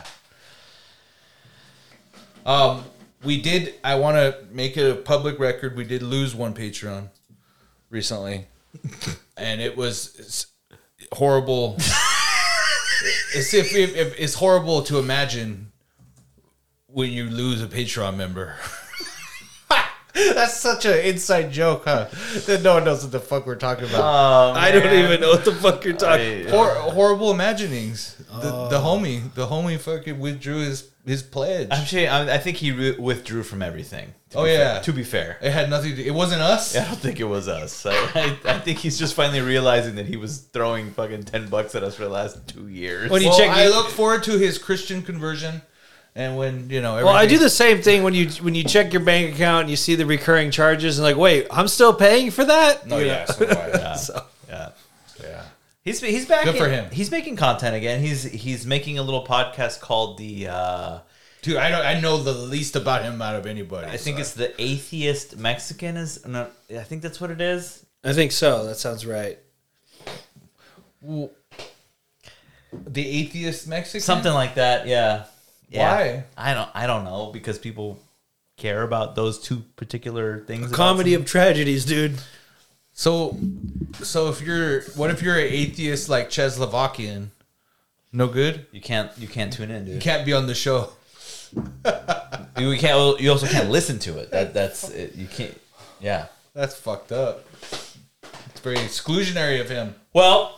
We did. I want to make it a public record. We did lose one Patreon recently, and it was horrible. It's horrible to imagine when you lose a Patreon member. That's such an inside joke, huh? That no one knows what the fuck we're talking about. I don't even know what the fuck you're talking. Horrible imaginings. The homie fucking withdrew his pledge. I think he withdrew from everything. To be fair. It had nothing to. It wasn't us. I don't think it was us. I think he's just finally realizing that he was throwing fucking $10 at us for the last 2 years. When you Well, check, I look forward to his Christian conversion, and when well, I do the same thing when you check your bank account and you see the recurring charges and like, wait, I'm still paying for that. No, yeah, so do I. So, Yeah. Yeah. He's back. Good for him. He's making content again. He's making a little podcast called the. Dude, I know the least about him out of anybody. I think it's the Atheist Mexican. I think that's what it is. I think so. That sounds right. the atheist Mexican. Something like that. Yeah. Why? I don't know, because people care about those two particular things. Comedy of tragedies, dude. So if you're an atheist like Czechoslovakian, no good. You can't tune in, dude. You can't be on the show. You can't. You also can't listen to it. That's it. You can't. Yeah. That's fucked up. It's very exclusionary of him. Well,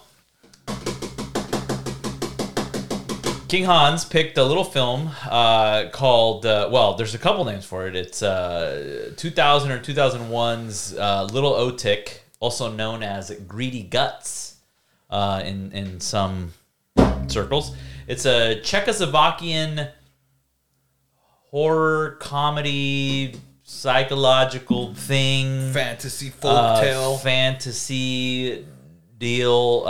King Hans picked a little film called. Well, there's a couple names for it. It's 2000 or 2001's Little Otik, also known as Greedy Guts, in some circles. It's a Czechoslovakian horror comedy psychological thing, Fantasy folktale. fantasy deal.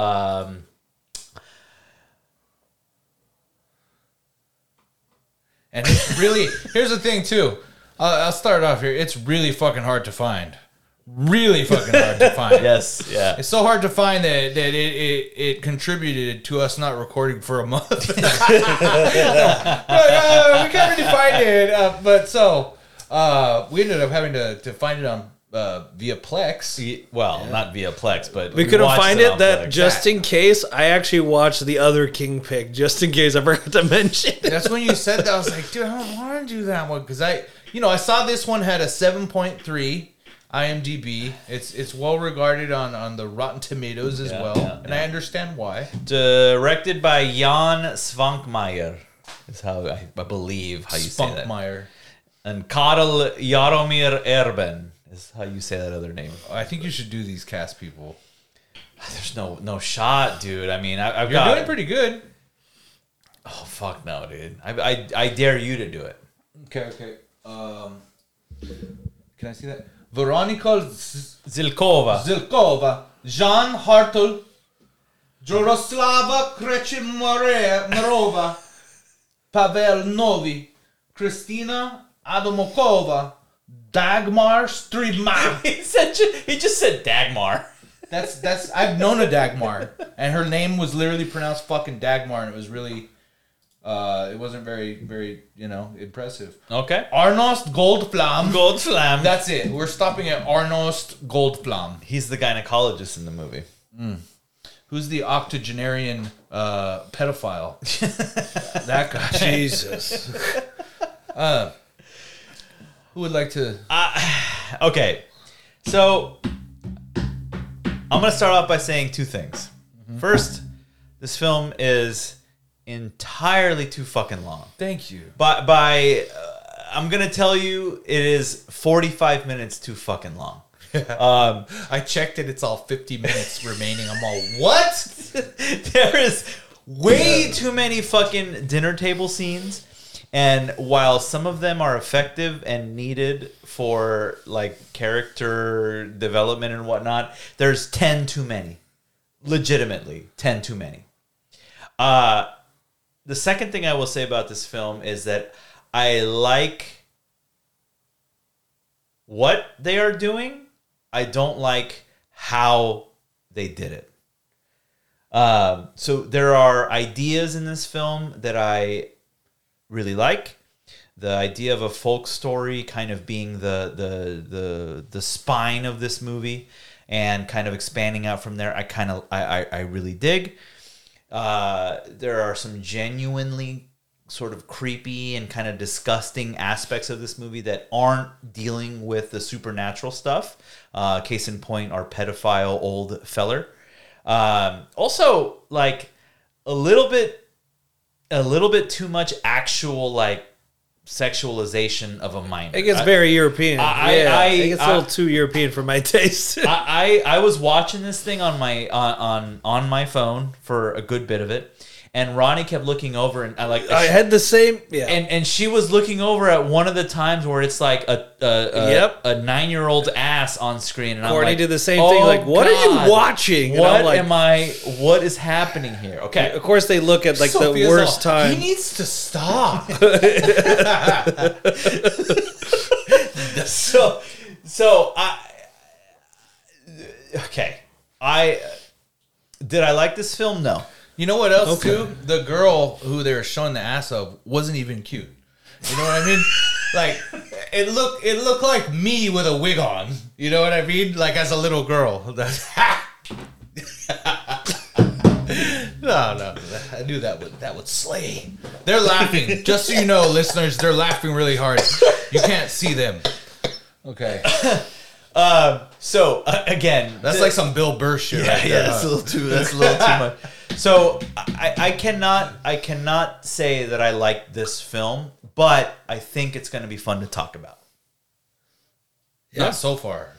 And it's really, here's the thing too. I'll start off here. It's really fucking hard to find. Really fucking hard to find. Yes, yeah. It's so hard to find that it contributed to us not recording for a month. We can't really find it. We ended up having to find it on via Plex. Well, not via Plex, but We couldn't watched find it it. on That Plex. just in case, I actually watched the other King pick, just in case I forgot to mention. That's when you said that. I was like, dude, I don't want to do that one because I saw this one had a 7.3 IMDb. It's well regarded on the Rotten Tomatoes as well, and I understand why. Directed by Jan Svankmajer is how I believe how you say that. Spunkmeyer. And Karel Jaromir Erben is how you say that other name. I think you should do these cast people. There's no shot, dude. I mean, I've You're got doing pretty good. Oh fuck no, dude. I dare you to do it. Okay. Can I see that? Veronika Zilkova. Jean Hartel, Joroslava Krechimorova, Pavel Novi, Kristina Adamokova, Dagmar Strima. He just said Dagmar. That's I've known a Dagmar, and her name was literally pronounced fucking Dagmar, and it was really It wasn't very impressive. Okay. Arnost Goldflam. Gold Slam. That's it. We're stopping at Arnost Goldflam. He's the gynecologist in the movie. Who's the octogenarian pedophile? That guy. Jesus. Who would like to? Okay. So I'm going to start off by saying two things. First, this film is entirely too fucking long. Thank you. I'm going to tell you it is 45 minutes too fucking long. I checked it. It's all 50 minutes remaining. I'm all, what? There is way too many fucking dinner table scenes. And while some of them are effective and needed for like character development and whatnot, there's 10 too many. Legitimately, 10 too many. The second thing I will say about this film is that I like what they are doing. I don't like how they did it. So there are ideas in this film that I really like. The idea of a folk story kind of being the spine of this movie and kind of expanding out from there. I really dig. There are some genuinely sort of creepy and kind of disgusting aspects of this movie that aren't dealing with the supernatural stuff. Case in point, our pedophile old feller. Also, like a little bit too much actual like sexualization of a minor. It gets very European. It gets a little I- too European for my taste. I was watching this thing on my on my phone for a good bit of it, and Ronnie kept looking over, and I had the same. Yeah. and she was looking over at one of the times where it's like a 9-year-old ass on screen, and I'm Courtney like, did the same thing. Like, what are you watching? And I'm like, what is happening here? Okay. Of course, they look at like the Sophia's worst all, time. He needs to stop. So did I like this film? No. You know what else too? The girl who they were showing the ass of wasn't even cute. You know what I mean? Like it looked like me with a wig on. You know what I mean? Like as a little girl. No. I knew that would slay. They're laughing. Just so you know, listeners, they're laughing really hard. You can't see them. Okay. So again, That's like some Bill Burr shit. yeah, right yeah, there, that's huh? a little too much. So I cannot say that I like this film, but I think it's going to be fun to talk about. Not so far.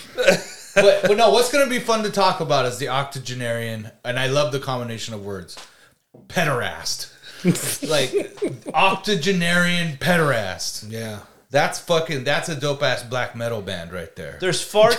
but no, what's going to be fun to talk about is the octogenarian, and I love the combination of words, pederast. Like octogenarian pederast. Yeah. That's a dope ass black metal band right there. There's far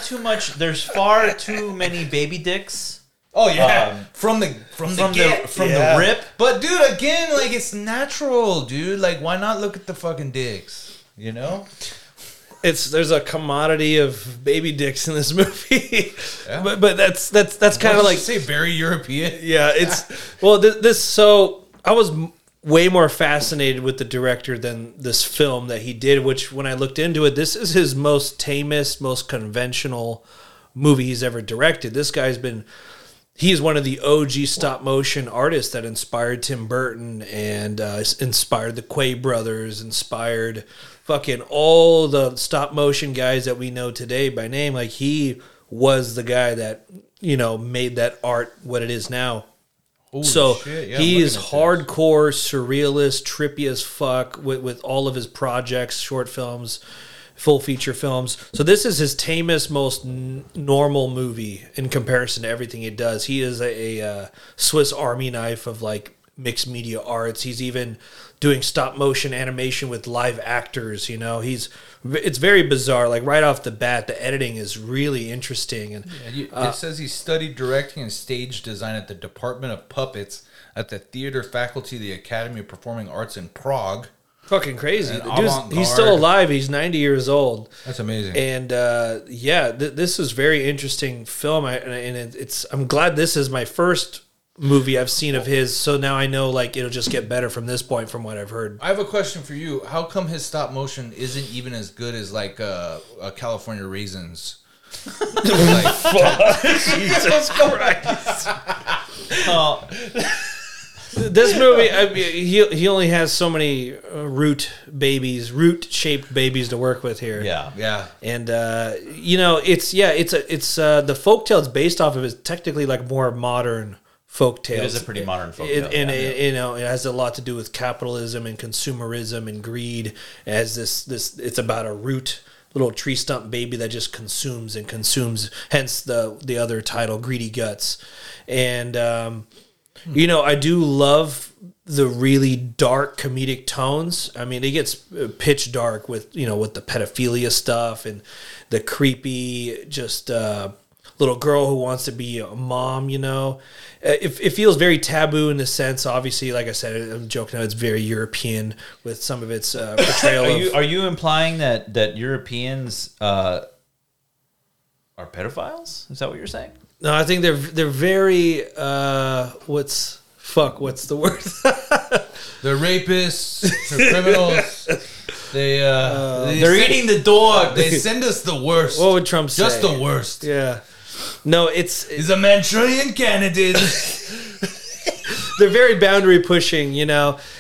too many baby dicks Oh yeah, from the the rip. But dude, again, like it's natural, dude. Like why not look at the fucking dicks? You know. There's a commodity of baby dicks in this movie, Yeah. but that's kind of like say very European. yeah. It's well this. So I was way more fascinated with the director than this film that he did. Which when I looked into it, this is his most tamest, most conventional movie he's ever directed. This guy's been. He's one of the OG stop motion artists that inspired Tim Burton and inspired the Quay brothers, inspired fucking all the stop motion guys that we know today by name. Like he was the guy that, made that art what it is now. Holy So shit, yeah, he I'm is looking at this. hardcore, surrealist, trippy as fuck with all of his projects, short films, full feature films. So this is his tamest, most normal movie in comparison to everything he does. He is a Swiss Army knife of like mixed media arts. He's even doing stop motion animation with live actors. It's very bizarre. Like right off the bat, the editing is really interesting. And It says he studied directing and stage design at the Department of Puppets at the Theater Faculty of the Academy of Performing Arts in Prague. fucking crazy. And The dude's- avant-garde. he's still alive. He's 90 years old. That's amazing. And this is very interesting film. I'm glad this is my first movie I've seen of his, so now I know like it'll just get better from this point from what I've heard. I have a question for you. How come his stop motion isn't even as good as like California Raisins? Jesus Christ. This movie, I mean, he only has so many root-shaped babies to work with here. Yeah. And it's the folktale it's based off of is technically like more modern folktales. It is a pretty modern folktale. It has a lot to do with capitalism and consumerism and greed. It has this it's about a little tree stump baby that just consumes and consumes, hence the other title, Greedy Guts. And I do love the really dark comedic tones. I mean, it gets pitch dark with the pedophilia stuff and the creepy just little girl who wants to be a mom, It feels very taboo in the sense, obviously, like I said, I'm joking, it's very European with some of its portrayal Are you implying that Europeans are pedophiles? Is that what you're saying? No, I think they're very what's the word? They're rapists. They're criminals. They're eating the dog. They send us the worst. What would Trump say? Just the worst. Yeah. No, He's a Manchurian candidate. They're very boundary pushing, and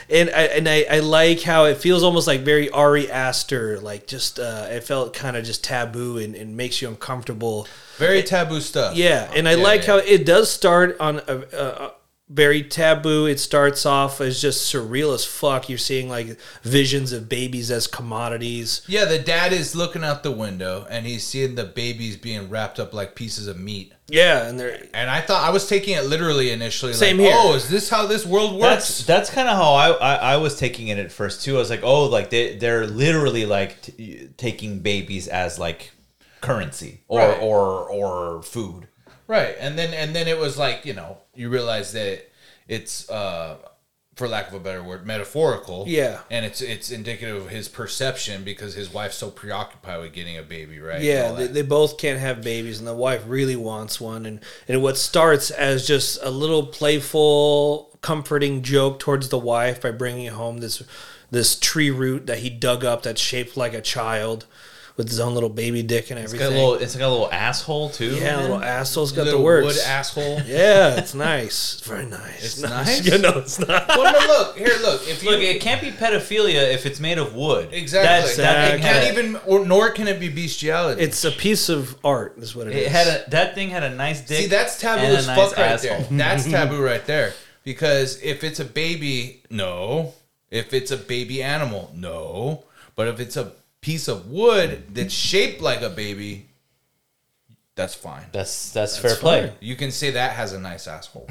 I like how it feels almost like very Ari Aster, like just it felt kind of just taboo and makes you uncomfortable. Very taboo stuff. Yeah, and I like how it does start on a very taboo. It starts off as just surreal as fuck. You're seeing like visions of babies as commodities. Yeah, the dad is looking out the window and he's seeing the babies being wrapped up like pieces of meat. Yeah, and I thought I was taking it literally initially. Same like, here. Oh, is this how this world works? That's kind of how I was taking it at first too. I was like, oh, like they're literally like taking babies as like currency or food. Right, and then it was like you realize that it's for lack of a better word, metaphorical. Yeah, and it's indicative of his perception because his wife's so preoccupied with getting a baby, right? Yeah, they both can't have babies, and the wife really wants one. And what starts as just a little playful, comforting joke towards the wife by bringing home this tree root that he dug up that's shaped like a child, with his own little baby dick and everything. It's like a little asshole too. Yeah, a little asshole's got little the works. Wood asshole. Yeah, it's nice. It's very nice. It's nice. Yeah, no, it's not. Well, no, look. It can't be pedophilia if it's made of wood. Exactly. That can't even, nor can it be bestiality. It's a piece of art, is what it is. That thing had a nice dick. See, that's taboo and as a fuck nice right asshole. there. That's taboo right there. Because if it's a baby, no. If it's a baby animal, no. But if it's a piece of wood that's shaped like a baby, that's fine. That's fair play. You can say that has a nice asshole.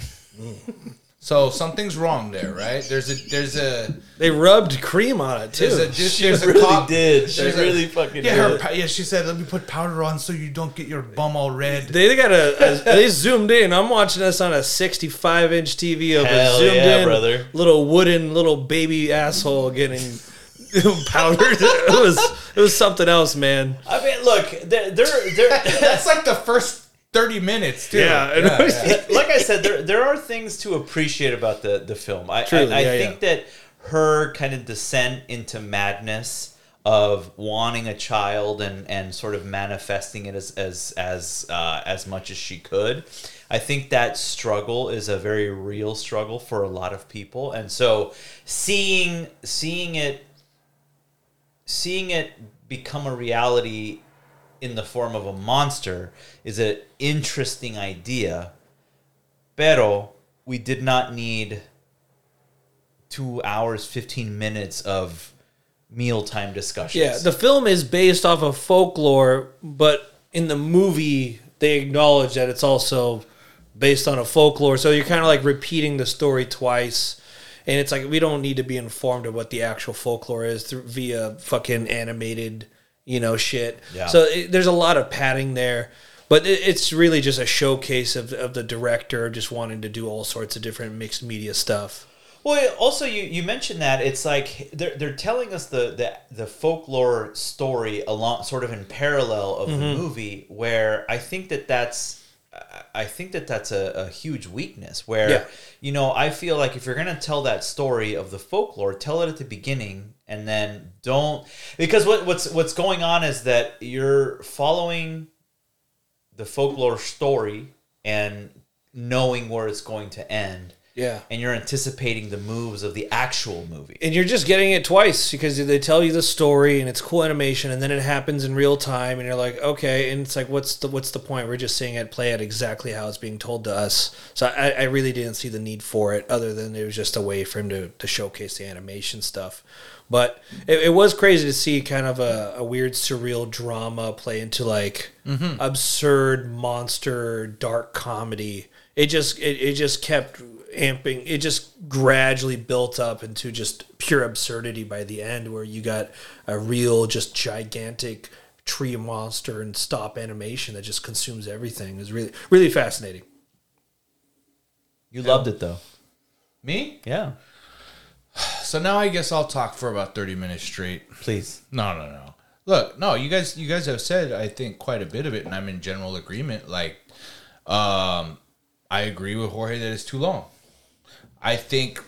So something's wrong there, right? There's a They rubbed cream on it too. She really did. She really fucking did. She said, "Let me put powder on so you don't get your bum all red." They got they zoomed in. I'm watching this on a 65-inch TV of Hell a zoomed yeah, in brother. little baby asshole getting powdered. It was something else, man. I mean, look, they're That's like the first 30 minutes, too. Yeah. like I said, there are things to appreciate about the film. I think that her kind of descent into madness of wanting a child and sort of manifesting it as much as she could. I think that struggle is a very real struggle for a lot of people, and so seeing it become a reality in the form of a monster is an interesting idea. Pero we did not need 2 hours, 15 minutes of mealtime discussions. Yeah, the film is based off of folklore, but in the movie they acknowledge that it's also based on a folklore. So you're kind of like repeating the story twice. And it's like we don't need to be informed of what the actual folklore is via fucking animated, shit. Yeah. So there's a lot of padding there. But it's really just a showcase of the director just wanting to do all sorts of different mixed media stuff. Well, also you mentioned that it's like they're telling us the folklore story along sort of in parallel of the movie, where I think that's I think that's a huge weakness where, Yeah. you know, I feel like if you're going to tell that story of the folklore, tell it at the beginning and then don't, because what's going on is that you're following the folklore story and knowing where it's going to end. Yeah. And you're anticipating the moves of the actual movie. And you're just getting it twice because they tell you the story and it's cool animation and then it happens in real time and you're like, okay, and it's like, what's the point? We're just seeing it play out exactly how it's being told to us. So I really didn't see the need for it other than it was just a way for him to showcase the animation stuff. But it was crazy to see kind of a weird surreal drama play into like absurd monster dark comedy. It just kept amping. It just gradually built up into just pure absurdity by the end, where you got a real just gigantic tree monster and stop animation that just consumes everything. It was really, really fascinating. You loved it though. Me? Yeah. So now I guess I'll talk for about 30 minutes straight. Please. No. Look, no, you guys have said, I think, quite a bit of it, and I'm in general agreement. Like, I agree with Jorge that it's too long. I think,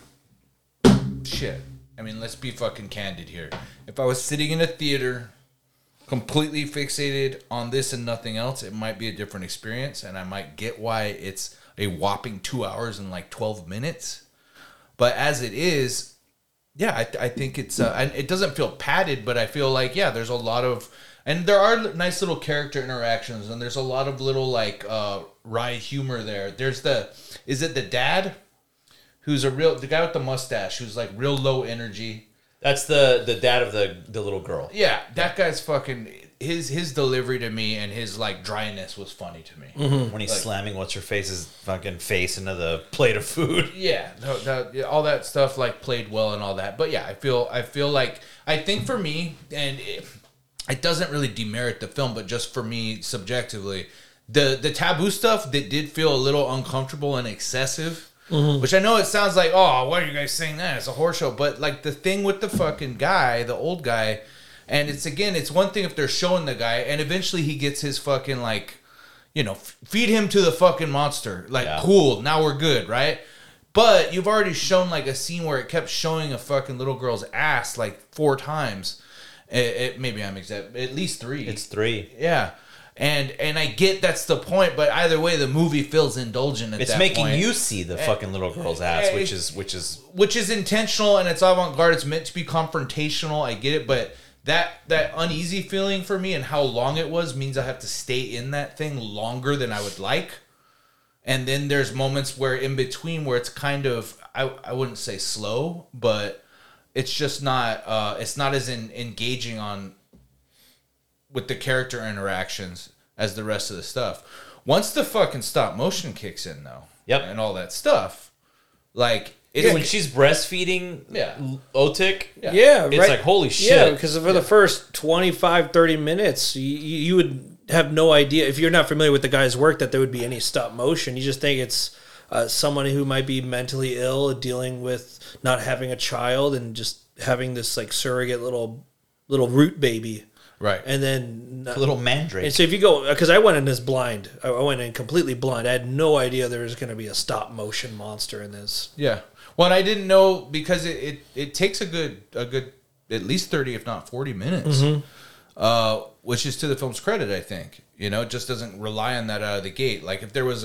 shit. I mean, let's be fucking candid here. If I was sitting in a theater, completely fixated on this and nothing else, it might be a different experience, and I might get why it's a whopping 2 hours and like 12 minutes. But as it is, yeah, I think it's and it doesn't feel padded, but I feel like, yeah, there's a lot of, and there are nice little character interactions, and there's a lot of little like wry humor there. There's is it the dad, who's the guy with the mustache, who's like real low energy. That's the dad of the little girl. Yeah, that guy's fucking, his delivery to me and his like dryness was funny to me. When he's slamming what's-her-face's fucking face into the plate of food. Yeah, all that stuff like played well and all that. But yeah, I feel like, I think for me, and it doesn't really demerit the film, but just for me subjectively, the taboo stuff that did feel a little uncomfortable and excessive. Which I know it sounds like, oh, why are you guys saying that? It's a horror show. But like the thing with the fucking guy, the old guy, and it's one thing if they're showing the guy and eventually he gets his fucking like, you know, feed him to the fucking monster. Like, cool, now we're good, right? But you've already shown like a scene where it kept showing a fucking little girl's ass like 4 times. Maybe I'm exact, at least 3. It's 3. Yeah. And I get that's the point, but either way, the movie feels indulgent at that point. It's making you see the fucking little girl's ass, which is intentional and it's avant-garde. It's meant to be confrontational. I get it, but that uneasy feeling for me and how long it was means I have to stay in that thing longer than I would like. And then there's moments where in between where it's kind of, I wouldn't say slow, but it's just not it's not as engaging on with the character interactions as the rest of the stuff. Once the fucking stop motion kicks in though, and all that stuff, like when she's breastfeeding Otik, it's right. like, holy shit. Yeah, because for the first 25, 30 minutes, you would have no idea, if you're not familiar with the guy's work, that there would be any stop motion. You just think it's someone who might be mentally ill, dealing with not having a child and just having this like surrogate little root baby. Right. And then a little mandrake. And so if you go, because I went in this blind, I went in completely blind. I had no idea there was going to be a stop motion monster in this. Yeah. Well, and I didn't know because it takes a good at least 30, if not 40 minutes, which is to the film's credit, I think. You know, it just doesn't rely on that out of the gate. Like if there was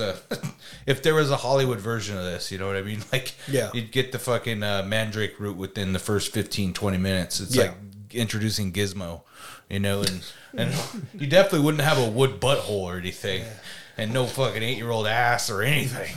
a Hollywood version of this, you know what I mean? Like you'd get the fucking mandrake root within the first 15, 20 minutes. It's like introducing Gizmo. You know, and you definitely wouldn't have a wood butthole or anything, and no fucking 8-year-old ass or anything.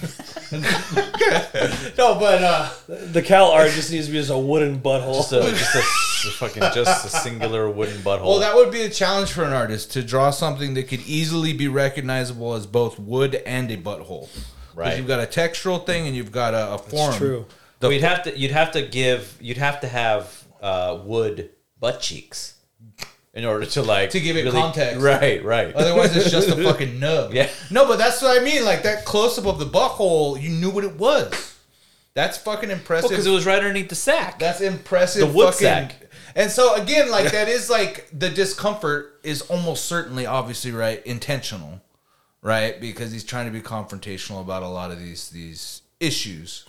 No, but the Cal art just needs to be just a wooden butthole, just a singular wooden butthole. Well, that would be a challenge for an artist to draw something that could easily be recognizable as both wood and a butthole. Right, you've got a textural thing and you've got a form. That's true. Well, you'd have to have wood butt cheeks. In order to like to give it really, context, right. Otherwise, it's just a fucking nub. Yeah, no, but that's what I mean. Like that close up of the butthole, you knew what it was. That's fucking impressive. Because it was right underneath the sack. That's impressive. The wood sack. And so again, like that is like the discomfort is almost certainly, obviously, right, intentional. right? Because he's trying to be confrontational about a lot of these issues.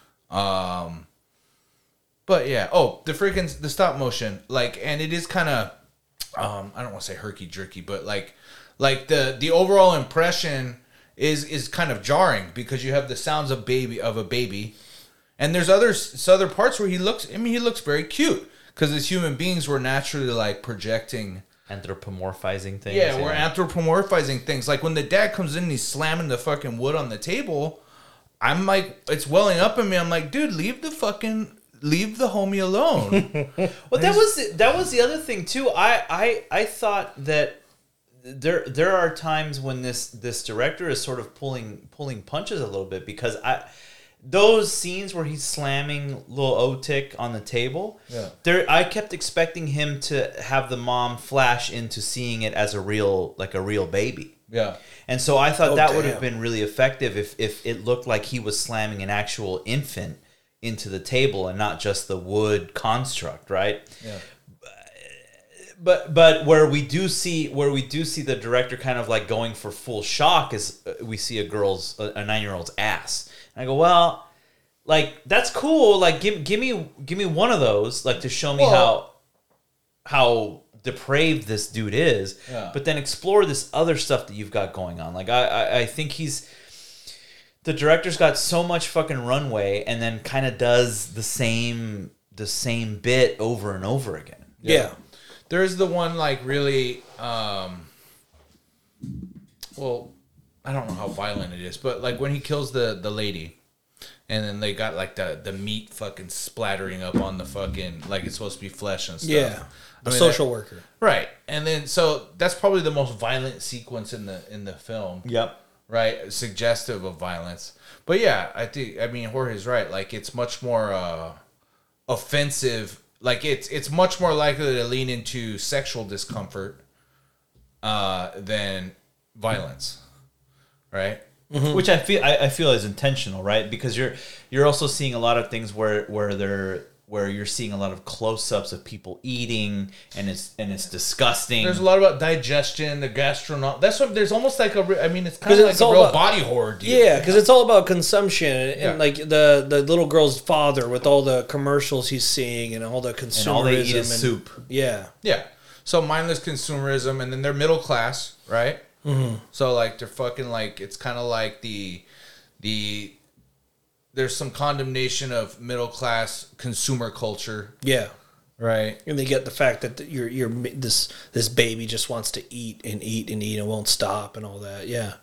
But yeah, the stop motion, like, and it is kind of, I don't want to say herky jerky, but like the overall impression is kind of jarring because you have the sounds of a baby, and there's other parts where he looks very cute because as human beings we're naturally like projecting. Anthropomorphizing things. Yeah, we're anthropomorphizing things. Like when the dad comes in and he's slamming the fucking wood on the table, I'm like, it's welling up in me. I'm like, dude, leave the homie alone. Well, that was the other thing too. I thought that there are times when this director is sort of pulling punches a little bit because those scenes where he's slamming little Otik on the table, I kept expecting him to have the mom flash into seeing it as a real baby. Yeah. And so I thought would have been really effective if it looked like he was slamming an actual infant into the table and not just the wood construct, right? Yeah. But where we do see the director kind of like going for full shock is we see a 9-year-old's ass. And I go, well, like that's cool. Like give me one of those, like to show me how depraved this dude is. Yeah. But then explore this other stuff that you've got going on. Like I think the director's got so much fucking runway, and then kind of does the same bit over and over again. Yeah. There's the one like really, well, I don't know how violent it is, but like when he kills the lady, and then they got like the meat fucking splattering up on the fucking, like it's supposed to be flesh and stuff. Yeah. The social worker. Right. And then so that's probably the most violent sequence in the film. Yep. Right, suggestive of violence. But yeah, I mean Jorge's right. Like it's much more offensive. Like it's much more likely to lean into sexual discomfort than violence. Right? Mm-hmm. Which I feel is intentional, right? Because you're also seeing a lot of things where you're seeing a lot of close-ups of people eating, and it's disgusting. There's a lot about digestion, the gastronom. That's what there's almost like it's kind of like a real body horror deal. Yeah, because it's all about consumption and like the little girl's father with all the commercials he's seeing and all the consumerism. And all they eat is soup. Yeah. Yeah. So mindless consumerism, and then they're middle class, right? Mm-hmm. So like they're fucking like it's kind of like the there's some condemnation of middle class consumer culture. Yeah. Right. And they get the fact that you're this baby just wants to eat and eat and eat and won't stop and all that. Yeah.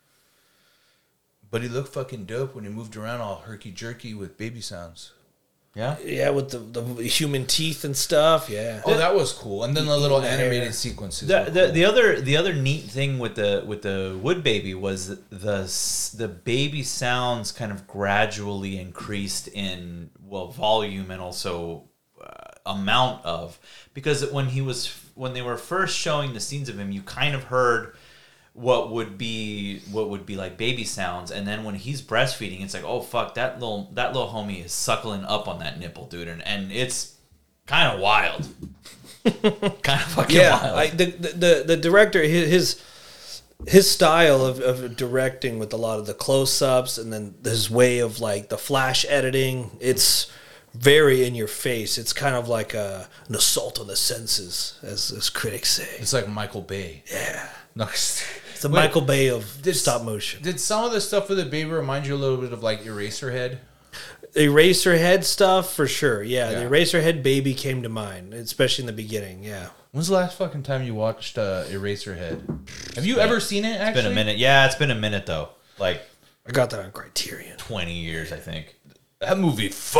But he looked fucking dope when he moved around all herky jerky with baby sounds. Yeah. Yeah, with the human teeth and stuff. Yeah. Oh, that was cool. And then the little animated sequences. The other neat thing with the wood baby was the baby sounds kind of gradually increased in volume and also amount of, because when they were first showing the scenes of him, you kind of heard what would be like baby sounds, and then when he's breastfeeding, it's like, oh fuck, that little homie is suckling up on that nipple, dude, and it's kind of wild. Kind of fucking wild. The director, his style of directing with a lot of the close-ups and then his way of like the flash editing, it's very in your face. It's kind of like an assault on the senses, as critics say. It's like Michael Bay. Yeah. No, it's the Michael Bay of stop motion. Did some of the stuff with the baby remind you a little bit of like Eraserhead? Eraserhead stuff, for sure. Yeah, the Eraserhead baby came to mind, especially in the beginning. Yeah. When's the last fucking time you watched Eraserhead? Have you ever seen it, actually? It's been a minute. Yeah, it's been a minute, though. Like, I got that on Criterion. 20 years, I think. That movie fucks!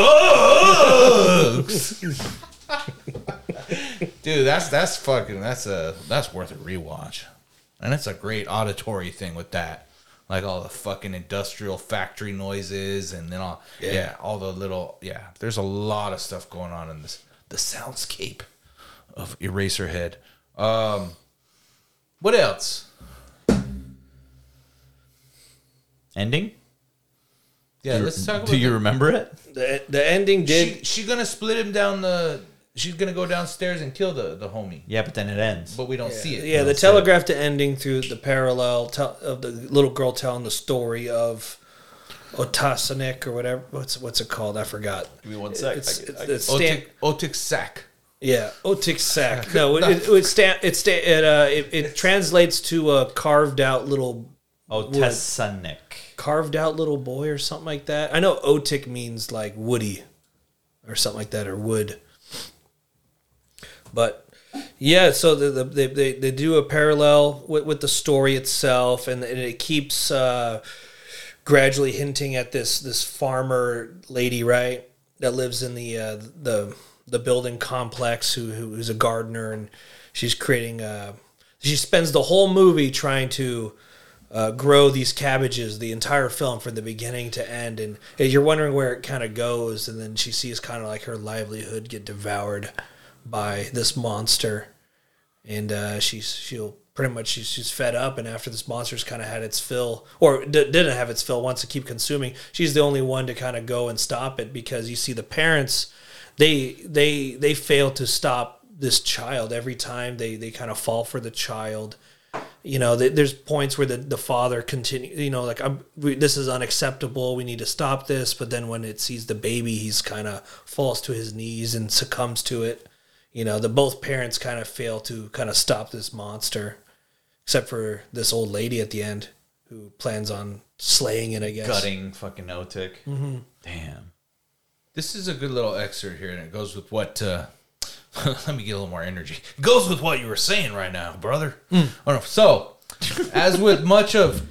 Dude, that's worth a rewatch. And it's a great auditory thing with that. Like all the fucking industrial factory noises and then all all the little there's a lot of stuff going on in this the soundscape of Eraserhead. What else? Ending? Yeah, let's talk about Do you remember it? The ending did. She gonna split him down the she's gonna go downstairs and kill the homie, Yeah, but then it ends. but we don't see it. Yeah, the telegraph to ending through the parallel of the little girl telling the story of Otasanik or whatever. What's it called? I forgot. Give me 1 sec. Otik Sak. Yeah, Otiksak. No, it translates to a carved out little boy or something like that. I know Otik means like woody or something like that, or wood. But yeah, so they do a parallel with the story itself, and it keeps gradually hinting at this farmer lady, right, that lives in the building complex, who's a gardener, and she's creating. She spends the whole movie trying to grow these cabbages, the entire film from the beginning to end, and you're wondering where it kind of goes, and then she sees kind of like her livelihood get devoured by this monster, and she's fed up, and after this monster's kind of had its fill, or didn't have its fill, wants to keep consuming, she's the only one to kind of go and stop it, because you see the parents, they fail to stop this child every time. They kind of fall for the child. You know, there's points where the father continue, you know, like, this is unacceptable, we need to stop this, but then when it sees the baby, he's kind of falls to his knees and succumbs to it. You know, both parents kind of fail to kind of stop this monster, except for this old lady at the end who plans on slaying it, I guess. Gutting fucking Otik. Mm-hmm. Damn. This is a good little excerpt here, and it goes with what. Let me get a little more energy. It goes with what you were saying right now, brother. Oh, no. So, as with much of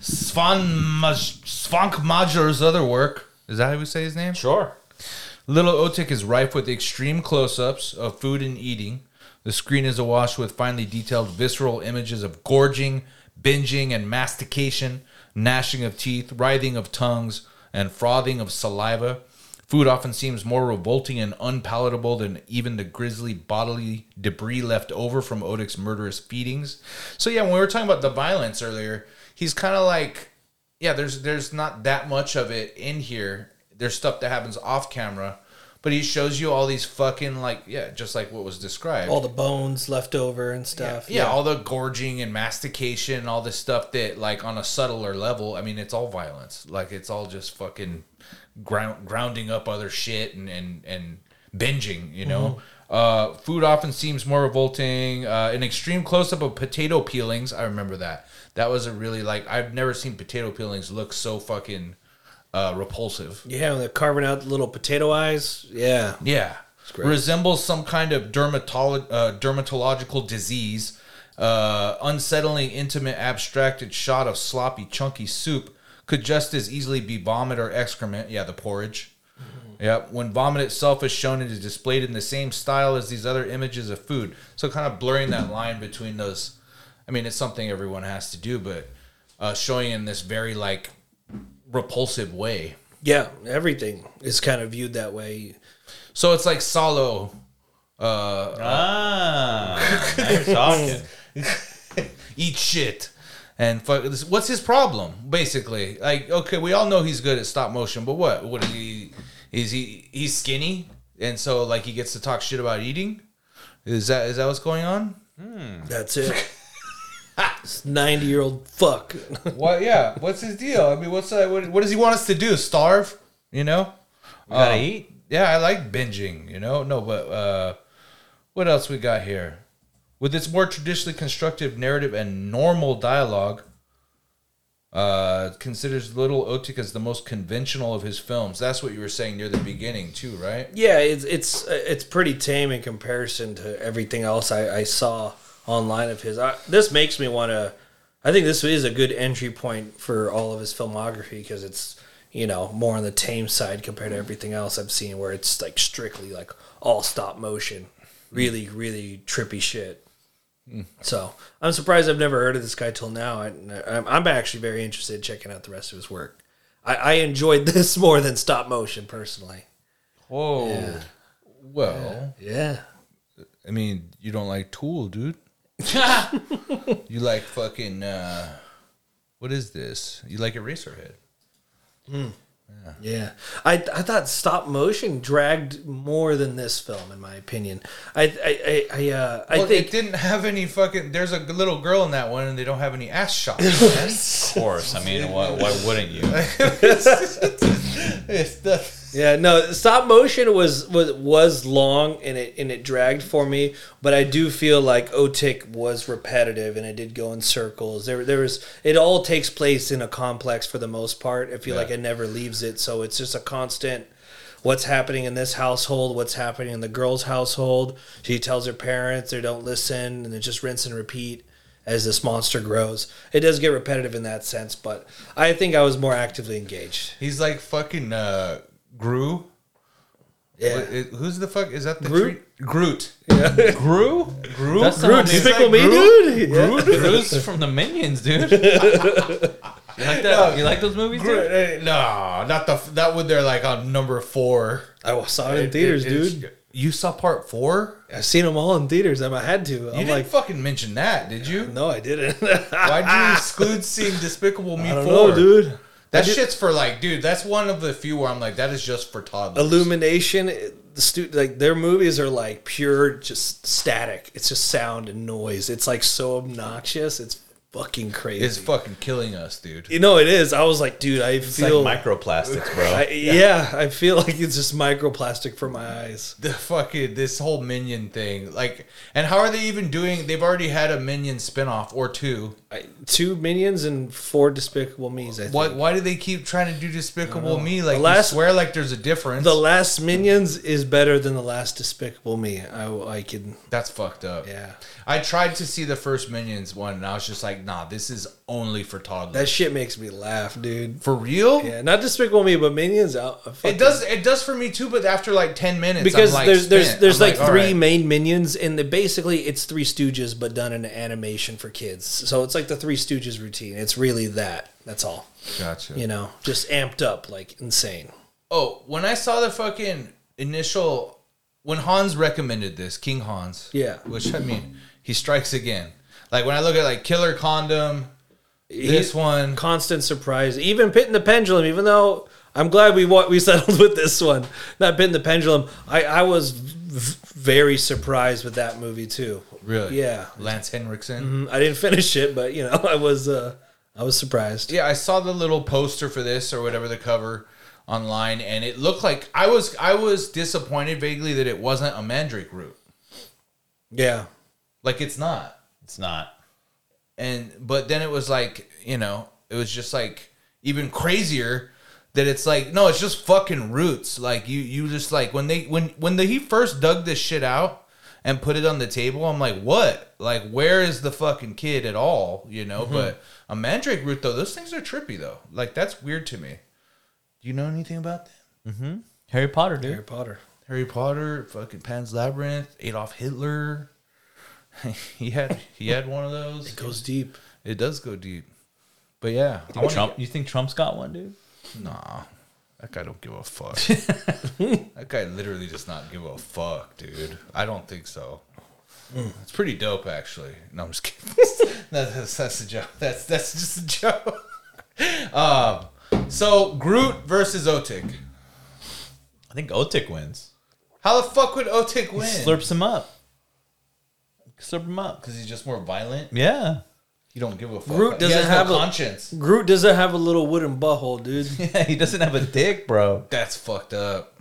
Svankmajer's other work, is that how we say his name? Sure. Little Otik is rife with extreme close-ups of food and eating. The screen is awash with finely detailed visceral images of gorging, binging, and mastication, gnashing of teeth, writhing of tongues, and frothing of saliva. Food often seems more revolting and unpalatable than even the grisly bodily debris left over from Otik's murderous feedings. So yeah, when we were talking about the violence earlier, he's kind of like, yeah, there's not that much of it in here. There's stuff that happens off camera, but he shows you all these fucking, like, yeah, just like what was described. All the bones left over and stuff. Yeah, all the gorging and mastication, all this stuff that, like, on a subtler level, I mean, it's all violence. Like, it's all just fucking grounding up other shit and binging, you know? Mm-hmm. Food often seems more revolting. An extreme close-up of potato peelings. I remember that. That was a really, like, I've never seen potato peelings look so fucking repulsive. Yeah, when they're carving out the little potato eyes. Yeah. Yeah. Resembles some kind of dermatological disease. Unsettling, intimate, abstracted shot of sloppy, chunky soup could just as easily be vomit or excrement. Yeah, the porridge. Mm-hmm. Yeah, when vomit itself is shown, it is displayed in the same style as these other images of food. So kind of blurring that line between those. I mean, it's something everyone has to do, but showing in this very, like, repulsive way. Yeah, everything is kind of viewed that way. So it's like Salo. Now you're talking. Eat shit. And fuck, what's his problem? Basically, like, okay, we all know he's good at stop motion, but what? What is he? He's skinny, and so like he gets to talk shit about eating. Is that what's going on? That's it. This 90-year-old fuck. What? Yeah. What's his deal? I mean, what does he want us to do? Starve? You know? We gotta eat. Yeah, I like binging. You know? No, but what else we got here? With its more traditionally constructive narrative and normal dialogue, considers Little Otik as the most conventional of his films. That's what you were saying near the beginning, too, right? Yeah, it's pretty tame in comparison to everything else I saw online of his. This makes me want to. I think this is a good entry point for all of his filmography because it's, you know, more on the tame side compared to everything else I've seen, where it's like strictly like all stop motion, really, really trippy shit. So I'm surprised I've never heard of this guy till now. I'm actually very interested in checking out the rest of his work. I enjoyed this more than stop motion personally. Whoa. Yeah. Well, Yeah. I mean, you don't like Tool, dude. You like fucking, what is this? You like Eraserhead. Yeah, I thought stop motion dragged more than this film, in my opinion. I think it didn't have any fucking. There's a little girl in that one, and they don't have any ass shots. Man. Of course. I mean, why wouldn't you? Yeah, no, stop motion was long and it dragged for me, but I do feel like Otik was repetitive and it did go in circles. There was it all takes place in a complex for the most part. I feel like it never leaves it, so it's just a constant what's happening in this household, what's happening in the girl's household. She tells her parents, they don't listen, and it just rinse and repeat as this monster grows. It does get repetitive in that sense, but I think I was more actively engaged. He's like fucking Gru. Yeah. Who's the fuck? Is that the Groot? Groot. Yeah. Gru? Groot. That's Groot, not Despicable Me, Groot? dude? Yeah. Gru's from the Minions, dude. You like that? You like those movies, dude? Groot. No, not that one. They're like on number 4. I saw it in theaters, dude. You saw part 4? I've seen them all in theaters. I had to. You I'm didn't like, fucking mention that, did you? no, I didn't. Why'd you exclude seeing Despicable Me 4? I don't know, dude. That shit's for like, dude. That's one of the few where I'm like, that is just for toddlers. Illumination, like their movies are like pure, just static. It's just sound and noise. It's like so obnoxious. It's fucking crazy. It's fucking killing us, dude. You know it is. I was like, dude, I It's feel like microplastics, bro. I feel like it's just microplastic for my eyes. The fucking this whole Minion thing, like, and how are they even doing? They've already had a Minion spinoff or 2. 2 Minions and 4 Despicable Me's. I think. Why do they keep trying to do Despicable Me? Like, The last- you swear like there's a difference. The last Minions is better than the last Despicable Me. I can. That's fucked up. Yeah. I tried to see the first Minions one, and I was just like, nah, this is only for toddlers. That shit makes me laugh, dude. For real? Yeah, not Despicable Me, but Minions. It does for me too, but after like 10 minutes, because I'm like, there's I'm like all 3 right. main Minions, and basically it's 3 Stooges, but done in animation for kids. So it's like the 3 Stooges routine. It's really that. That's all. Gotcha. You know, just amped up like insane. Oh, when I saw the fucking initial, when Hans recommended this, King Hans. Yeah. Which, I mean, he strikes again. Like when I look at like Killer Condom, this one. Constant surprise. Even Pit and the Pendulum, even though I'm glad we settled with this one. Not Pit and the Pendulum. I was very surprised with that movie too. Really? Yeah. Lance Henriksen. I didn't finish it, but you know, I was surprised. Yeah, I saw the little poster for this or whatever the cover online, and it looked like I was disappointed vaguely that it wasn't a mandrake root. Yeah. Like it's not. It's not. But then it was like, you know, it was just like even crazier that it's like, no, it's just fucking roots. Like you just like when he first dug this shit out and put it on the table, I'm like, what? Like, where is the fucking kid at all? You know, but a mandrake root though, those things are trippy though. Like that's weird to me. Do you know anything about that? Harry Potter, dude. Harry Potter. Harry Potter, fucking Pan's Labyrinth, Adolf Hitler. he had one of those. It goes deep. It does go deep. But yeah, You think Trump's got one, dude? Nah, that guy don't give a fuck. That guy literally does not give a fuck, dude. I don't think so. It's pretty dope, actually. No, I'm just kidding. That's a joke. That's just a joke. So Groot versus Otik. I think Otik wins. How the fuck would Otik win? Slurps him up. Slurp him up. Because he's just more violent. Yeah. You don't give a fuck. Groot He doesn't has have no a conscience. Groot doesn't have a little wooden butthole, dude. Yeah, he doesn't have a dick, bro. That's fucked up.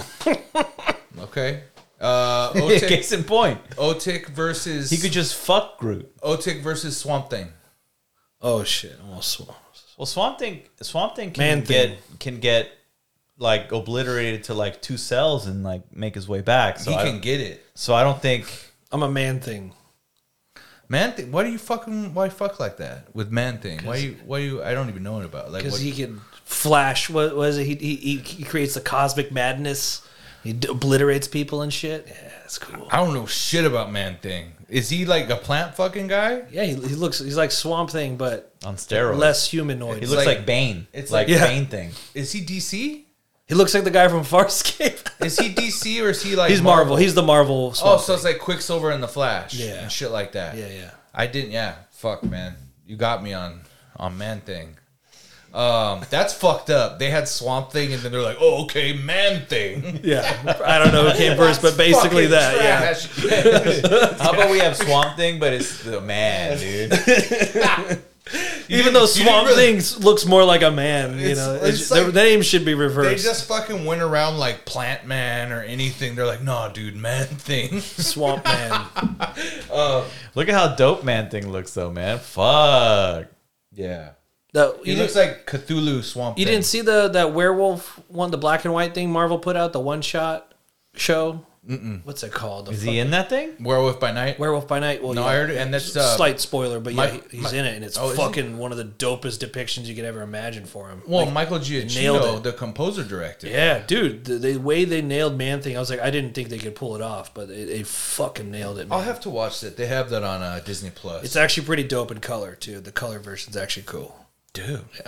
Okay. Otik, Case in point. Otik versus He could just fuck Groot. Otik versus Swamp Thing. Oh shit! Almost. Well, Swamp Thing Man Thing. can get like obliterated to like 2 cells and like make his way back. So He I can get it. So I don't think. I'm a Man Thing. Man Thing. Why fuck like that with Man Thing? Why you? I don't even know it about. Like Because what? he can flash. What was it? He creates the cosmic madness. He obliterates people and shit. Yeah, that's cool. I don't know shit about Man Thing. Is he like a plant fucking guy? Yeah, he looks. He's like Swamp Thing, but On steroids. less humanoid. He looks like- like Bane. it's like like- Yeah. Bane Thing. Is he DC? He looks like the guy from Farscape. Is he DC or is he like He's Marvel. He's the Marvel. Oh, Swamp so it's like Quicksilver and the Flash, Yeah. and shit like that. Thing. Yeah. I didn't. Yeah, fuck, man, you got me on Man Thing. That's fucked up. They had Swamp Thing, and then they're like, "Oh, okay, Man Thing." Yeah, I don't know who came first, but basically that. Yeah. How about we have Swamp Thing, but it's the man, dude. Even though Swamp Thing looks more like a man, you It's- know, it's the like- name should be They reversed. just fucking went around like Plant Man or anything. They're like, "Nah, dude, Man Thing." Swamp Man. Look at how dope Man Thing looks, though, man. Fuck. Yeah, The, he looks like Cthulhu Swamp you Thing. didn't see that werewolf one, the black and white thing Marvel put out, the one shot show. What's it called? Is he in that thing? Werewolf by Night. Werewolf by Night? Well, No, yeah. I heard it, and that's slight spoiler, but yeah, Mike- he's in it, and it's Oh, is he? fucking one of the dopest depictions you could ever imagine for him. Well, Like, Michael nailed Giacchino, it. the composer, directed. yeah, dude, the way they nailed Man Thing, I was like, I didn't think they could pull it off, but they fucking nailed it. Man. I'll have to watch that. They have that on Disney Plus. It's actually pretty dope in color too. The color version's actually cool. dude. Yeah,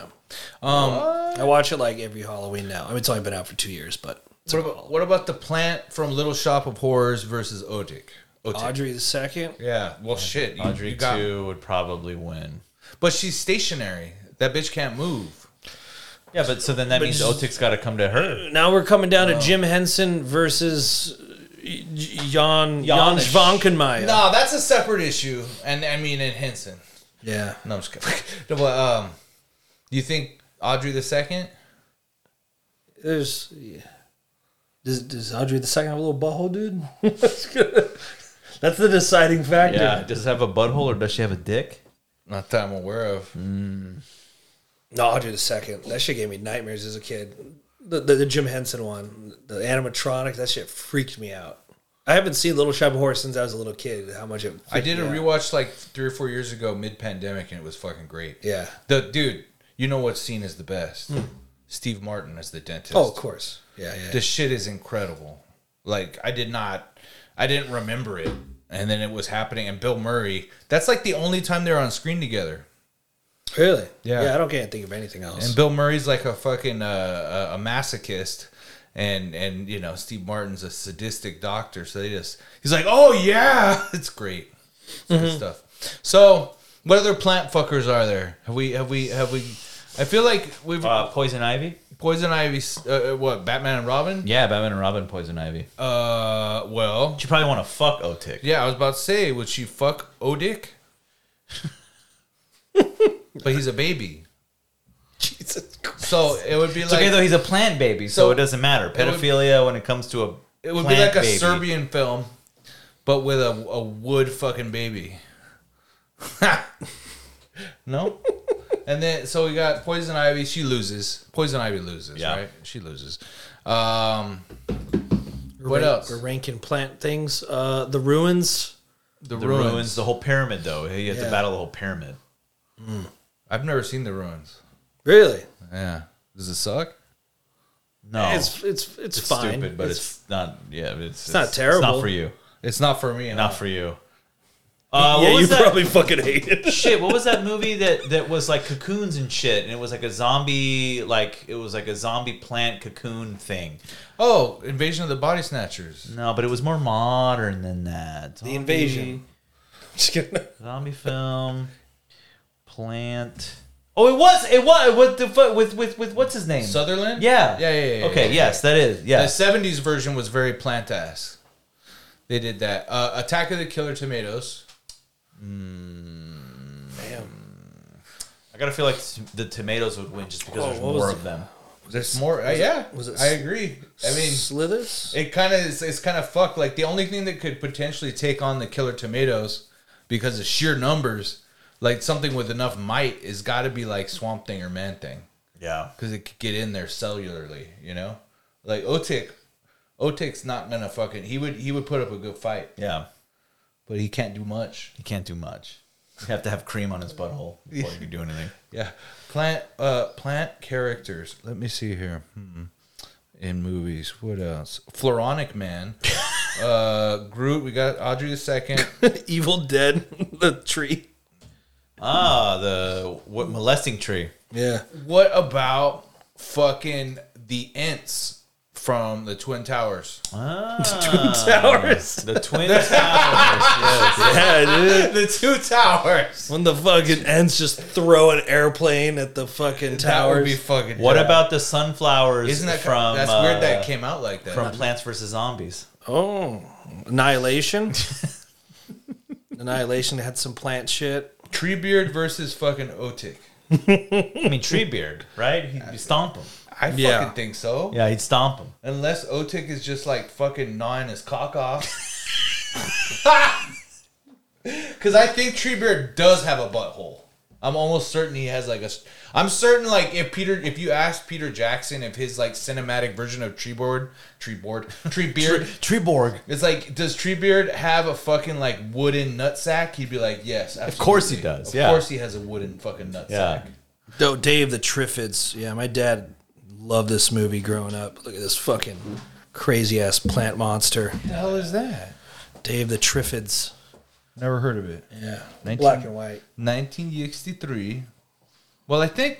I watch it like every Halloween now. I mean, it's only been out for 2 years, but What about the plant from Little Shop of Horrors versus Otik? Audrey the Second. Yeah. Well, shit. Audrey you got, 2 would probably win. but she's stationary. That bitch can't move. Yeah, but so then that means Otik's got to come to her. Now we're coming down to Jim Henson versus Jan Janisch. Vankenmeyer. No, that's a separate issue. And I mean, in Henson. Yeah. No, I'm just kidding. No, but, do you think Audrey the Second? There's. Yeah. Does Audrey the Second have a little butthole, dude? That's the deciding factor. Yeah. Does it have a butthole or does she have a dick? Not that I'm aware of. No, Audrey the Second. That shit gave me nightmares as a kid. The Jim Henson one, the animatronic, that shit freaked me out. I haven't seen Little Shop of Horrors since I was a little kid. How much it? I did a freaked me out. rewatch like 3 or 4 years ago, mid-pandemic, and it was fucking great. Yeah. Dude, you know what scene is the best? Steve Martin as the dentist. Oh, of course. Yeah, yeah. The shit is incredible. Like I didn't remember it, and then it was happening. And Bill Murray, that's like the only time they're on screen together. Really? Yeah. I can't think of anything else. And Bill Murray's like a fucking a masochist, and you know Steve Martin's a sadistic doctor. So he's like, oh yeah, it's great, it's good stuff. So what other plant fuckers are there? Have we? I feel like we've Poison Ivy? Poison Ivy. What? Batman and Robin? Yeah, Batman and Robin, Poison Ivy. Well, She probably want to fuck Otik. yeah, I was about to say, would she fuck Odik? But he's a baby. Jesus Christ. So it would be It's like okay though, he's a plant baby, so So it doesn't matter. would- Pedophilia when it comes to a it would be plant like a baby. Serbian film, but with a wood fucking baby. No? And then so we got Poison Ivy, she loses. Poison Ivy loses, Yeah. right? She loses. What else? We're ranking plant things. The Ruins. The The ruins. ruins, the whole pyramid though. You have Yeah. to battle the whole pyramid. I've never seen the ruins. Really? Yeah. Does it suck? No, It's fine. stupid, but it's not. Yeah, it's not terrible. It's not for you. It's not for me. Not for you. Yeah, what was you that? probably fucking hate it. Shit, what was that movie that was like cocoons and shit, and it was like a zombie, plant cocoon thing. Oh, Invasion of the Body Snatchers. No, but it was more modern than that. The Invasion. Just kidding. Zombie film, plant. Oh, it was with the with what's his name? Sutherland? Yeah. Yeah. Okay, yes, that is. The Yes. 70s version was very plant-ass. They did that. Attack of the Killer Tomatoes. I gotta feel like the tomatoes would win just because Oh, there's what was more it? of them. There's more. Yeah, was it I agree. I mean, Slithers? it kind of it's kind of fucked. Like the only thing that could potentially take on the Killer Tomatoes because of sheer numbers, like something with enough might, is got to be like Swamp Thing or Man Thing, Yeah. because it could get in there cellularly. You know, like Otik's not gonna fucking. He would put up a good fight, Yeah. but he can't do much. He can't do much. You have to have cream on his butthole before you can do anything. Yeah, plant characters. Let me see here. In movies, what else? Floronic Man, Groot. We got Audrey II. Evil Dead. The tree. The molesting tree. Yeah. What about fucking the Ents from the Twin Towers. Towers. The Twin Towers. Yes. Yeah, dude. The two towers. When the fucking ends just throw an airplane at the fucking That towers. would be fucking. What dope. about the sunflowers? Isn't that from? That's weird that it came out like that. from Plants vs Zombies. Oh, Annihilation. Annihilation had some plant shit. Treebeard versus fucking Otik. I mean, Treebeard, right? He'd stomp him. I Yeah. fucking think so. Yeah, he'd stomp him. Unless Otik is just like fucking gnawing his cock off. Because I think Treebeard does have a butthole. I'm almost certain he has like a. I'm certain like if you ask Peter Jackson if his like cinematic version of Treebeard, Treeborg. it's like, does Treebeard have a fucking like wooden nutsack? He'd be like, yes, absolutely. Of course he does, Of yeah. course he has a wooden fucking nutsack. Yeah. Oh, Dave the Triffids. Yeah, my dad loved this movie growing up. Look at this fucking crazy ass plant monster. What the hell is that? Dave the Triffids. Never heard of it. Yeah. 19 Black and white. 1963. Well, I think,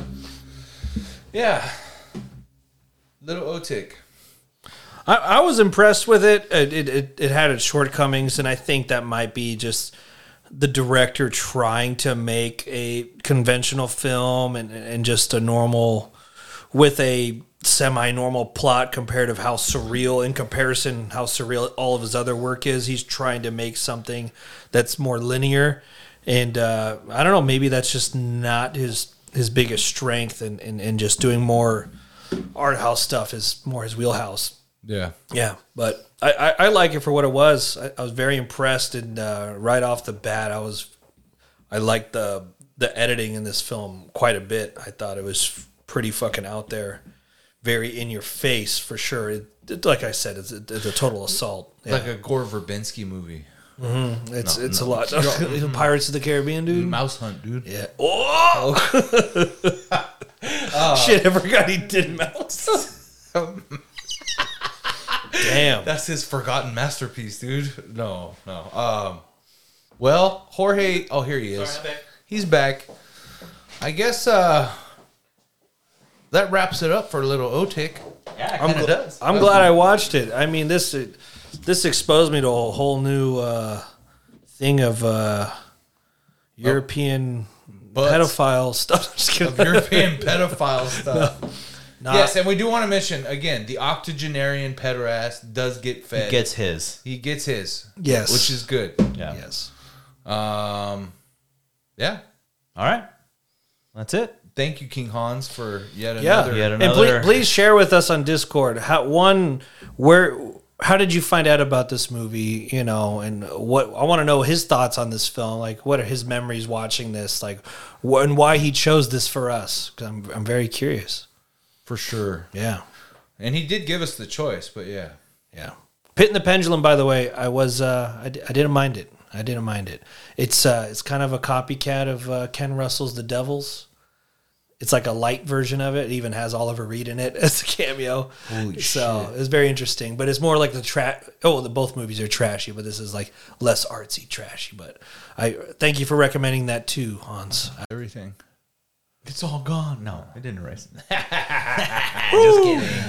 yeah, Little Otik. I was impressed with it. It had its shortcomings, and I think that might be just the director trying to make a conventional film and just a normal, with a semi-normal plot compared to how surreal, in comparison, how surreal all of his other work is. He's trying to make something that's more linear. And I don't know, maybe that's just not his biggest strength, and just doing more art house stuff is more his wheelhouse. Yeah. Yeah, but I like it for what it was. I was very impressed, and right off the bat, I liked the editing in this film quite a bit. I thought it was pretty fucking out there, very in your face for sure. Like I said, it's a total assault. Yeah. Like a Gore Verbinski movie. It's a lot. Pirates of the Caribbean, dude. Mouse Hunt, dude. Yeah. Oh, shit! I forgot he did mouse. Damn. That's his forgotten masterpiece, dude. No. Well, Jorge. Oh, here he is. Sorry, I'm back. He's back. I guess that wraps it up for Little Otik. Yeah, it kind of does. I'm glad I watched it. I mean, this exposed me to a whole new thing of European Butts. pedophile stuff. I'm just kidding. Of European pedophile stuff. Yes, and we do want to mention again, the octogenarian pederast does get fed. He gets his. He gets his. Yes. Which is good. Yeah. Yes. Yeah. All right. That's it. Thank you, King Hans, for yet Yeah. another. Yet And another. please share with us on Discord how did you find out about this movie? You know, and what I want to know his thoughts on this film. Like, what are his memories watching this? Like, and why he chose this for us? Because I'm very curious. For sure. Yeah. And he did give us the choice, but yeah. Yeah. Pit and the Pendulum, by the way, I didn't mind it. I didn't mind it. It's kind of a copycat of Ken Russell's The Devils. It's like a light version of it. It even has Oliver Reed in it as a cameo. Holy so shit. it's very interesting. But it's more like both movies are trashy, but this is like less artsy trashy. But I thank you for recommending that too, Hans. Everything. It's all gone. No, it didn't erase it. Just kidding.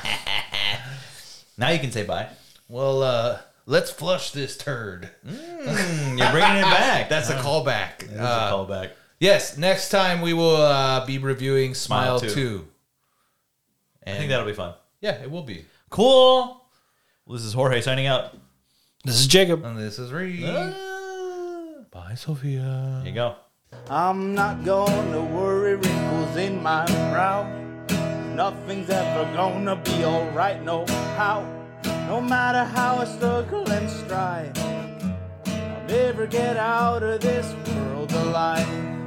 Now you can say bye. Well, let's flush this turd. You're bringing it back. That's a callback. That's a callback. Yes, next time we will be reviewing Smile, Smile 2. I think that'll be fun. Yeah, it will be. Cool. Well, this is Jorge signing out. This is Jacob. And this is Reed. Bye, Sophia. There you go. I'm not gonna worry wrinkles in my brow. Nothing's ever gonna be alright, no how. No matter how I struggle and strive, I'll never get out of this world alive.